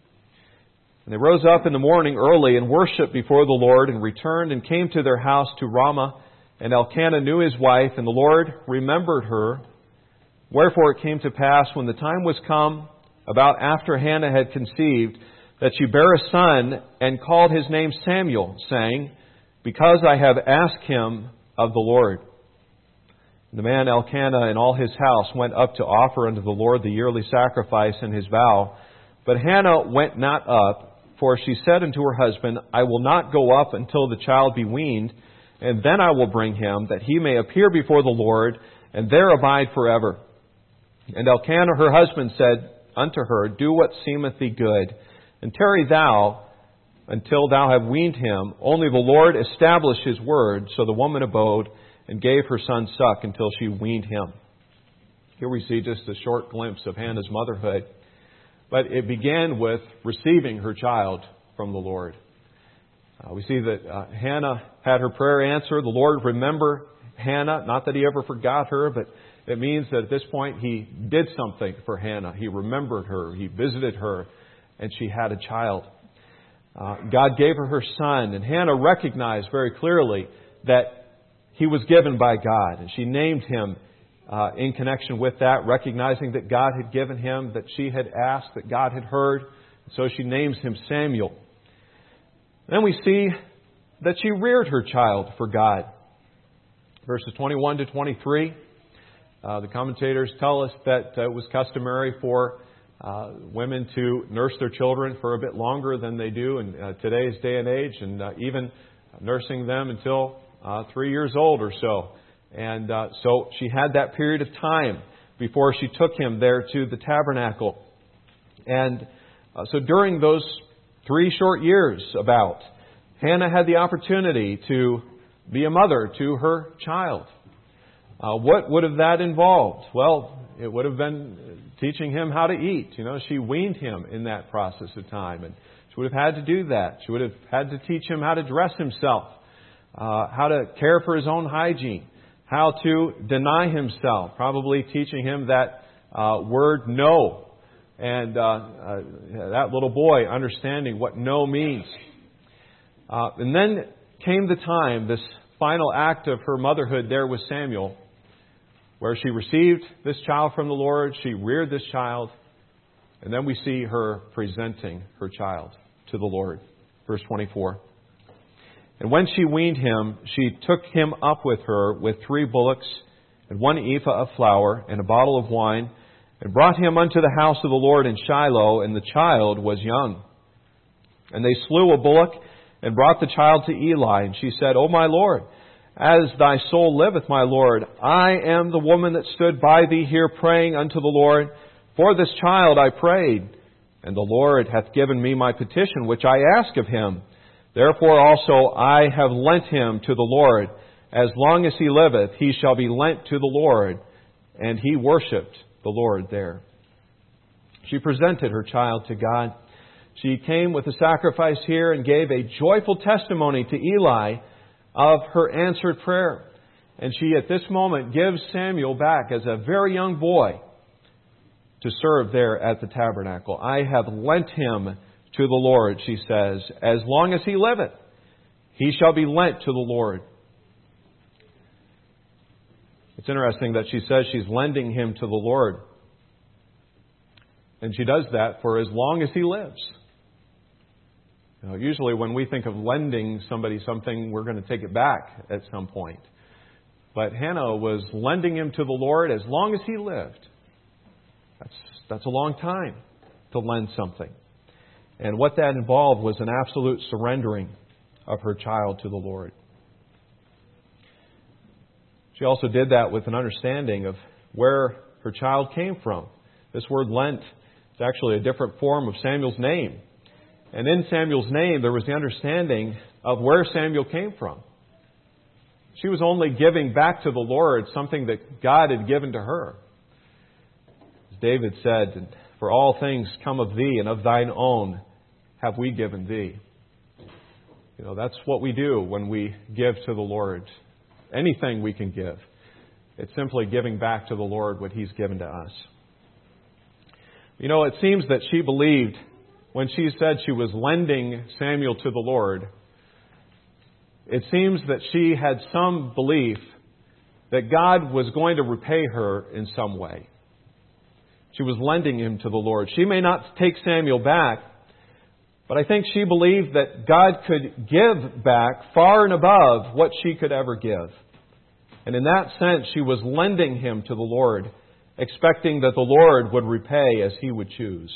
And they rose up in the morning early and worshipped before the Lord, and returned and came to their house to Ramah. And Elkanah knew his wife, and the Lord remembered her. Wherefore it came to pass, when the time was come, about after Hannah had conceived, that she bare a son, and called his name Samuel, saying, Because I have asked him of the Lord. And the man Elkanah and all his house went up to offer unto the Lord the yearly sacrifice and his vow. But Hannah went not up, for she said unto her husband, I will not go up until the child be weaned, and then I will bring him, that he may appear before the Lord, and there abide forever. And Elkanah her husband said unto her, Do what seemeth thee good, and tarry thou until thou have weaned him. Only the Lord established his word. So the woman abode and gave her son suck until she weaned him. Here we see just a short glimpse of Hannah's motherhood. But it began with receiving her child from the Lord. Uh, we see that uh, Hannah had her prayer answered. The Lord remembered Hannah. Not that He ever forgot her, but it means that at this point He did something for Hannah. He remembered her. He visited her. And she had a child. Uh, God gave her her son. And Hannah recognized very clearly that he was given by God. And she named him uh, in connection with that, recognizing that God had given him, that she had asked, that God had heard. So she names him Samuel. Then we see that she reared her child for God. Verses twenty-one to twenty-three. Uh, the commentators tell us that uh, it was customary for uh, women to nurse their children for a bit longer than they do in uh, today's day and age, and uh, even nursing them until uh, three years old or so. And uh, so she had that period of time before she took him there to the tabernacle. And uh, so during those three short years about, Hannah had the opportunity to be a mother to her child. Uh, what would have that involved? Well, it would have been teaching him how to eat. You know, she weaned him in that process of time, and she would have had to do that. She would have had to teach him how to dress himself, uh, how to care for his own hygiene, how to deny himself, probably teaching him that uh, word no, and uh, uh, that little boy understanding what no means. Uh, and then came the time, this final act of her motherhood there with Samuel, where she received this child from the Lord, she reared this child, and then we see her presenting her child to the Lord. Verse twenty-four. And when she weaned him, she took him up with her with three bullocks and one ephah of flour and a bottle of wine, and brought him unto the house of the Lord in Shiloh, and the child was young. And they slew a bullock, and brought the child to Eli. And she said, O my Lord, as thy soul liveth, my Lord, I am the woman that stood by thee here praying unto the Lord. For this child I prayed, and the Lord hath given me my petition, which I ask of him. Therefore also I have lent him to the Lord. As long as he liveth, he shall be lent to the Lord. And he worshipped the Lord there. She presented her child to God. She came with a sacrifice here and gave a joyful testimony to Eli of her answered prayer. And she at this moment gives Samuel back as a very young boy to serve there at the tabernacle. I have lent him to the Lord, she says. As long as he liveth, he shall be lent to the Lord. It's interesting that she says she's lending him to the Lord. And she does that for as long as he lives. You know, usually when we think of lending somebody something, we're going to take it back at some point. But Hannah was lending him to the Lord as long as he lived. That's, that's a long time to lend something. And what that involved was an absolute surrendering of her child to the Lord. She also did that with an understanding of where her child came from. This word lent is actually a different form of Samuel's name. And in Samuel's name, there was the understanding of where Samuel came from. She was only giving back to the Lord something that God had given to her. As David said, for all things come of thee, and of thine own have we given thee. You know, that's what we do when we give to the Lord. Anything we can give. It's simply giving back to the Lord what He's given to us. You know, it seems that she believed when she said she was lending Samuel to the Lord, it seems that she had some belief that God was going to repay her in some way. She was lending him to the Lord. She may not take Samuel back, but I think she believed that God could give back far and above what she could ever give. And in that sense, she was lending him to the Lord, expecting that the Lord would repay as He would choose.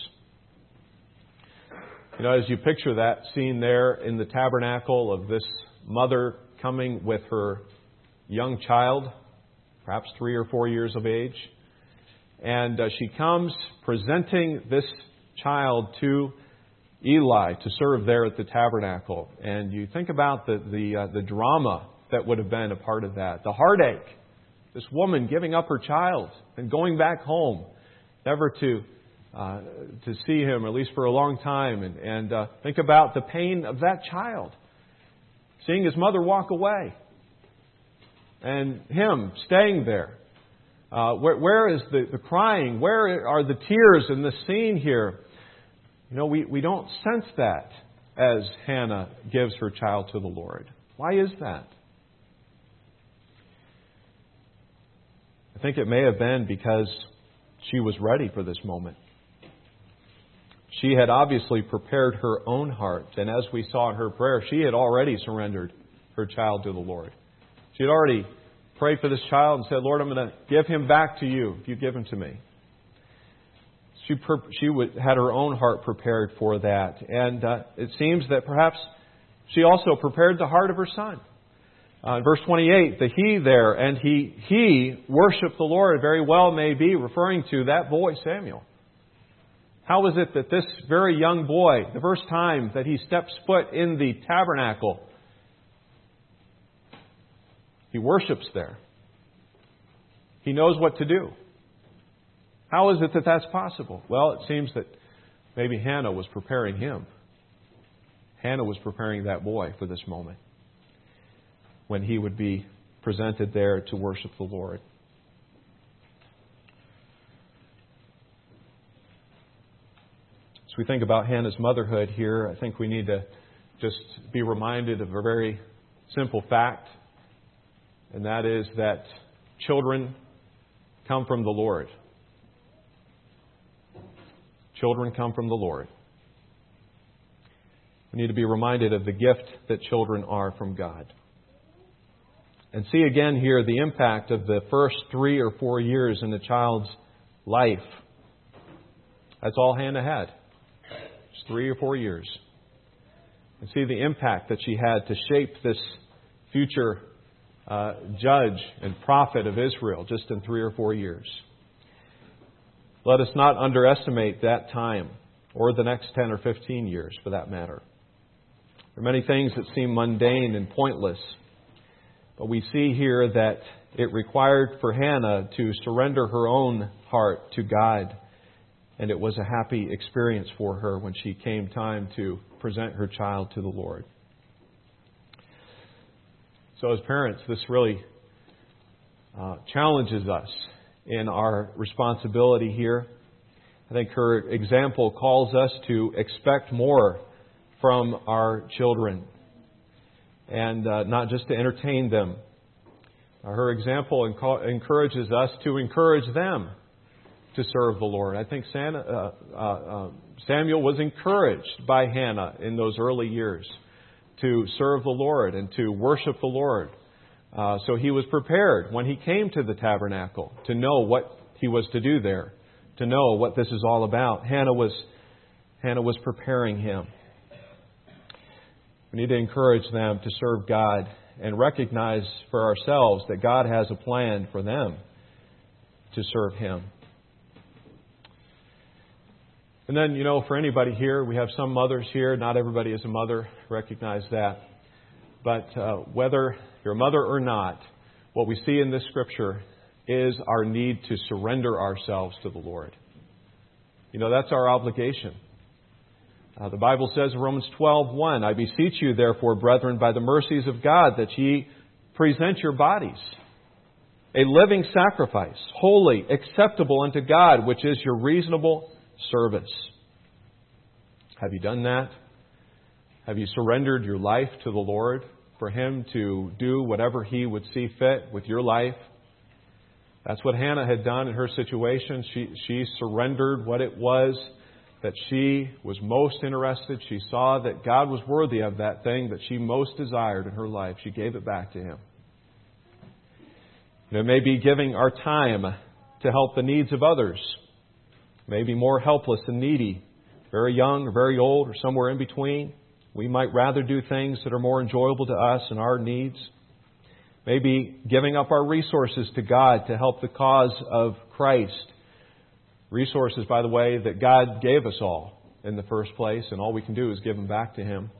You know, as you picture that scene there in the tabernacle of this mother coming with her young child, perhaps three or four years of age, and uh, she comes presenting this child to Eli to serve there at the tabernacle. And you think about the the, uh, the drama that would have been a part of that. The heartache. This woman giving up her child and going back home, never to uh, to see him, at least for a long time. And, and uh, think about the pain of that child. Seeing his mother walk away. And him staying there. Uh, where, where is the, the crying? Where are the tears in the scene here? You know, we, we don't sense that as Hannah gives her child to the Lord. Why is that? I think it may have been because she was ready for this moment. She had obviously prepared her own heart. And as we saw in her prayer, she had already surrendered her child to the Lord. She had already prayed for this child and said, Lord, I'm going to give him back to you if you give him to me. She she would, had her own heart prepared for that. And uh, it seems that perhaps she also prepared the heart of her son. Uh, verse twenty-eight, the he there, and he he worshiped the Lord, very well may be referring to that boy Samuel. How is it that this very young boy, the first time that he steps foot in the tabernacle, he worships there? He knows what to do. How is it that that's possible? Well, it seems that maybe Hannah was preparing him. Hannah was preparing that boy for this moment when he would be presented there to worship the Lord. As we think about Hannah's motherhood here, I think we need to just be reminded of a very simple fact, and that is that children come from the Lord. Children come from the Lord. We need to be reminded of the gift that children are from God. And see again here the impact of the first three or four years in a child's life That's all Hannah had. Just three or four years. And see the impact that she had to shape this future uh, judge and prophet of Israel just in three or four years. Let us not underestimate that time, or the next ten or fifteen years for that matter. There are many things that seem mundane and pointless, but we see here that it required for Hannah to surrender her own heart to God, and it was a happy experience for her when she came time to present her child to the Lord. So as parents, this really uh, challenges us in our responsibility here. I think her example calls us to expect more from our children and uh, not just to entertain them. Uh, her example encourages us to encourage them to serve the Lord. I think Santa, uh, uh, uh, Samuel was encouraged by Hannah in those early years to serve the Lord and to worship the Lord. Uh, so he was prepared when he came to the tabernacle to know what he was to do there, to know what this is all about. Hannah was, Hannah was preparing him. We need to encourage them to serve God and recognize for ourselves that God has a plan for them to serve Him. And then, you know, for anybody here, we have some mothers here. Not everybody is a mother. Recognize that. But uh, whether you're a mother or not, what we see in this Scripture is our need to surrender ourselves to the Lord. You know, that's our obligation. Uh, the Bible says in Romans twelve one, I beseech you, therefore, brethren, by the mercies of God, that ye present your bodies a living sacrifice, holy, acceptable unto God, which is your reasonable service. Have you done that? Have you surrendered your life to the Lord for Him to do whatever He would see fit with your life? That's what Hannah had done in her situation. She, she surrendered what it was that she was most interested. She saw that God was worthy of that thing that she most desired in her life. She gave it back to Him. And it may be giving our time to help the needs of others. Maybe more helpless and needy, very young or very old or somewhere in between. We might rather do things that are more enjoyable to us and our needs. Maybe giving up our resources to God to help the cause of Christ. Resources, by the way, that God gave us all in the first place, and all we can do is give them back to Him.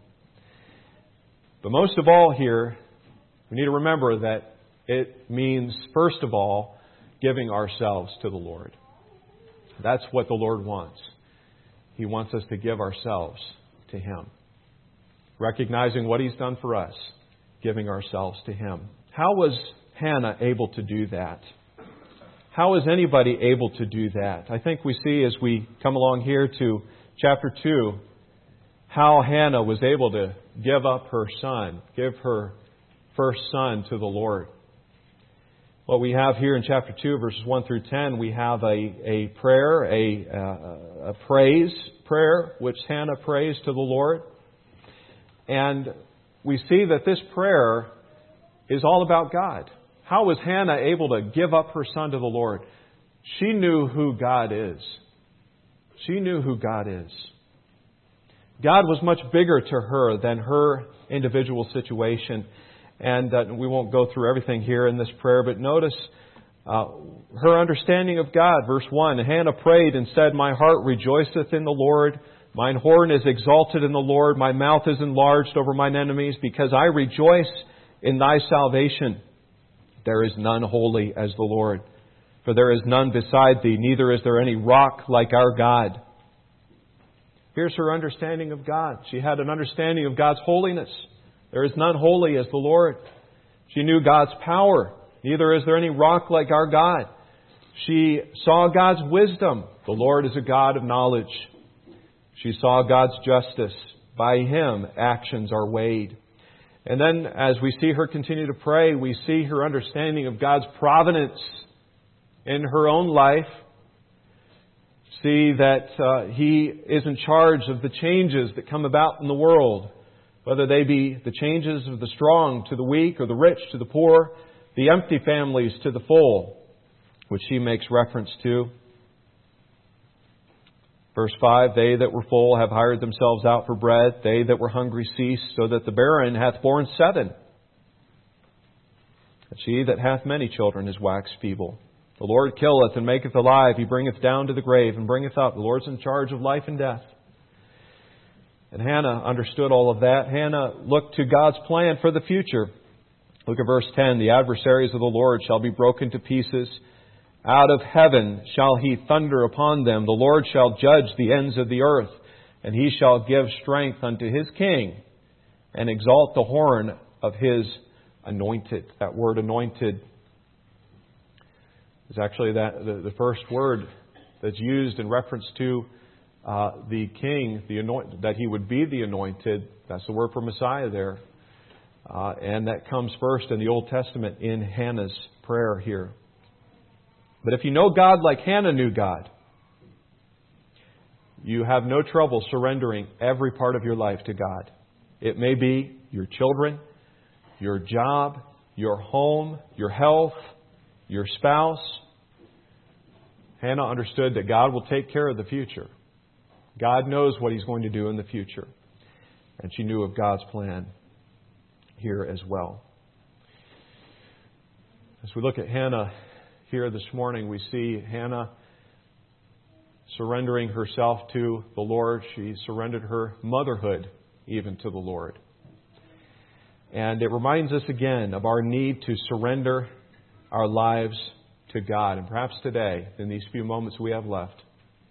But most of all here, we need to remember that it means, first of all, giving ourselves to the Lord. That's what the Lord wants. He wants us to give ourselves to Him. Recognizing what He's done for us, giving ourselves to Him. How was Hannah able to do that? How is anybody able to do that? I think we see as we come along here to chapter two, how Hannah was able to give up her son, give her first son to the Lord. What we have here in chapter two, verses one through ten, we have a, a prayer, a, uh, a praise prayer, which Hannah prays to the Lord. And we see that this prayer is all about God. How was Hannah able to give up her son to the Lord? She knew who God is. She knew who God is. God was much bigger to her than her individual situation. And uh, we won't go through everything here in this prayer, but notice uh, her understanding of God. Verse one, Hannah prayed and said, my heart rejoiceth in the Lord. Mine horn is exalted in the Lord. My mouth is enlarged over mine enemies, because I rejoice in Thy salvation. There is none holy as the Lord, for there is none beside Thee, neither is there any rock like our God. Here's her understanding of God. She had an understanding of God's holiness. There is none holy as the Lord. She knew God's power. Neither is there any rock like our God. She saw God's wisdom. The Lord is a God of knowledge. She saw God's justice. By Him, actions are weighed. And then as we see her continue to pray, we see her understanding of God's providence in her own life. See that uh, He is in charge of the changes that come about in the world, whether they be the changes of the strong to the weak, or the rich to the poor, the empty families to the full, which she makes reference to. Verse five, they that were full have hired themselves out for bread. They that were hungry ceased, so that the barren hath borne seven. And she that hath many children is waxed feeble. The Lord killeth and maketh alive. He bringeth down to the grave and bringeth up. The Lord's in charge of life and death. And Hannah understood all of that. Hannah looked to God's plan for the future. Look at verse ten. The adversaries of the Lord shall be broken to pieces. Out of heaven shall He thunder upon them. The Lord shall judge the ends of the earth. And He shall give strength unto His king and exalt the horn of His anointed. That word anointed is actually that the, the first word that's used in reference to uh, the king, the anointed, that He would be the anointed. That's the word for Messiah there. Uh, and that comes first in the Old Testament in Hannah's prayer here. But if you know God like Hannah knew God, you have no trouble surrendering every part of your life to God. It may be your children, your job, your home, your health, your spouse. Hannah understood that God will take care of the future. God knows what He's going to do in the future. And she knew of God's plan here as well. As we look at Hannah here this morning, we see Hannah surrendering herself to the Lord. She surrendered her motherhood even to the Lord. And it reminds us again of our need to surrender our lives to God. And perhaps today, in these few moments we have left,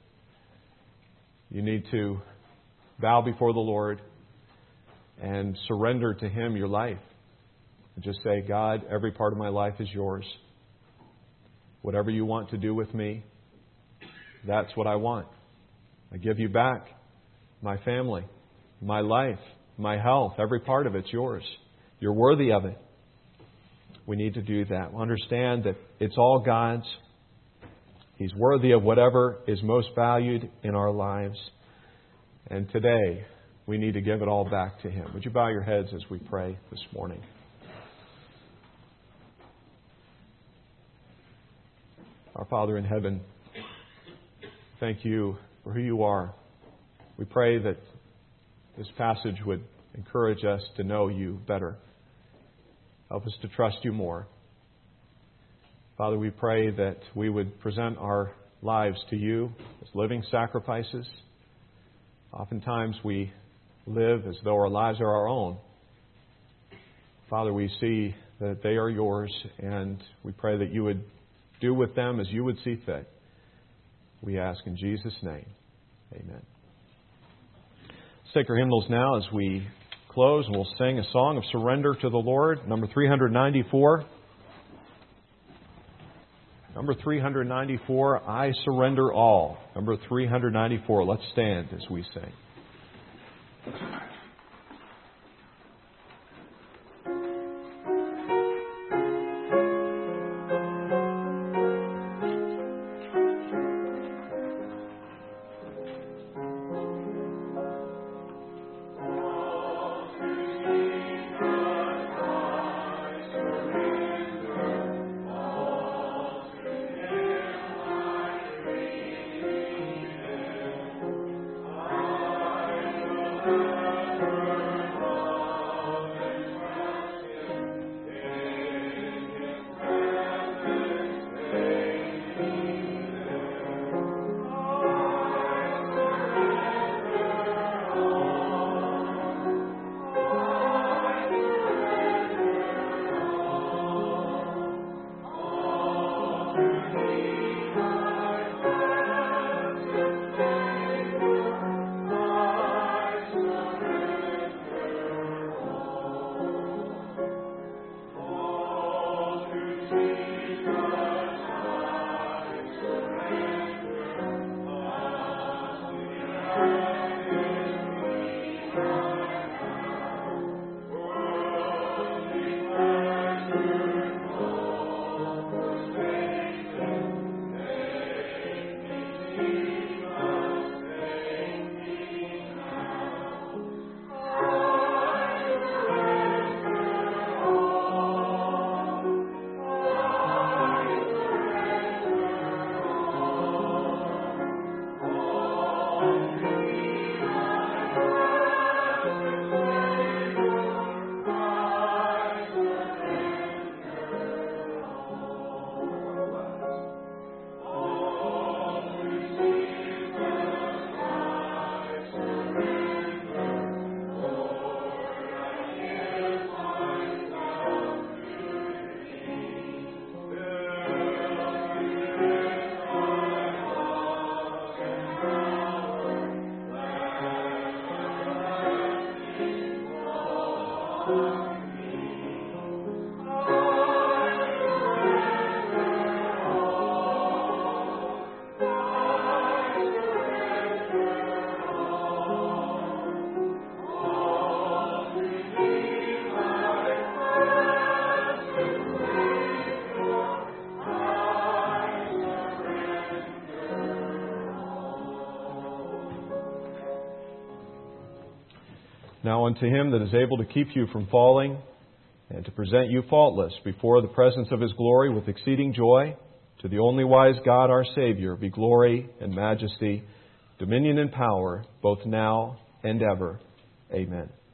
you need to bow before the Lord and surrender to Him your life. And just say, God, every part of my life is yours. Whatever you want to do with me, that's what I want. I give you back my family, my life, my health. Every part of it's yours. You're worthy of it. We need to do that. Understand that it's all God's. He's worthy of whatever is most valued in our lives. And today, we need to give it all back to Him. Would you bow your heads as we pray this morning? Our Father in heaven, thank You for who You are. We pray that this passage would encourage us to know You better. Help us to trust You more. Father, we pray that we would present our lives to You as living sacrifices. Oftentimes we live as though our lives are our own. Father, we see that they are Yours, and we pray that You would do with them as You would see fit. We ask in Jesus' name. Amen. Let's take our hymnals now as we close, and we'll sing a song of surrender to the Lord, number three ninety-four. Number three ninety-four, I Surrender All. Number three ninety-four. Let's stand as we sing. Now unto Him that is able to keep you from falling and to present you faultless before the presence of His glory with exceeding joy, to the only wise God our Savior, be glory and majesty, dominion and power, both now and ever. Amen.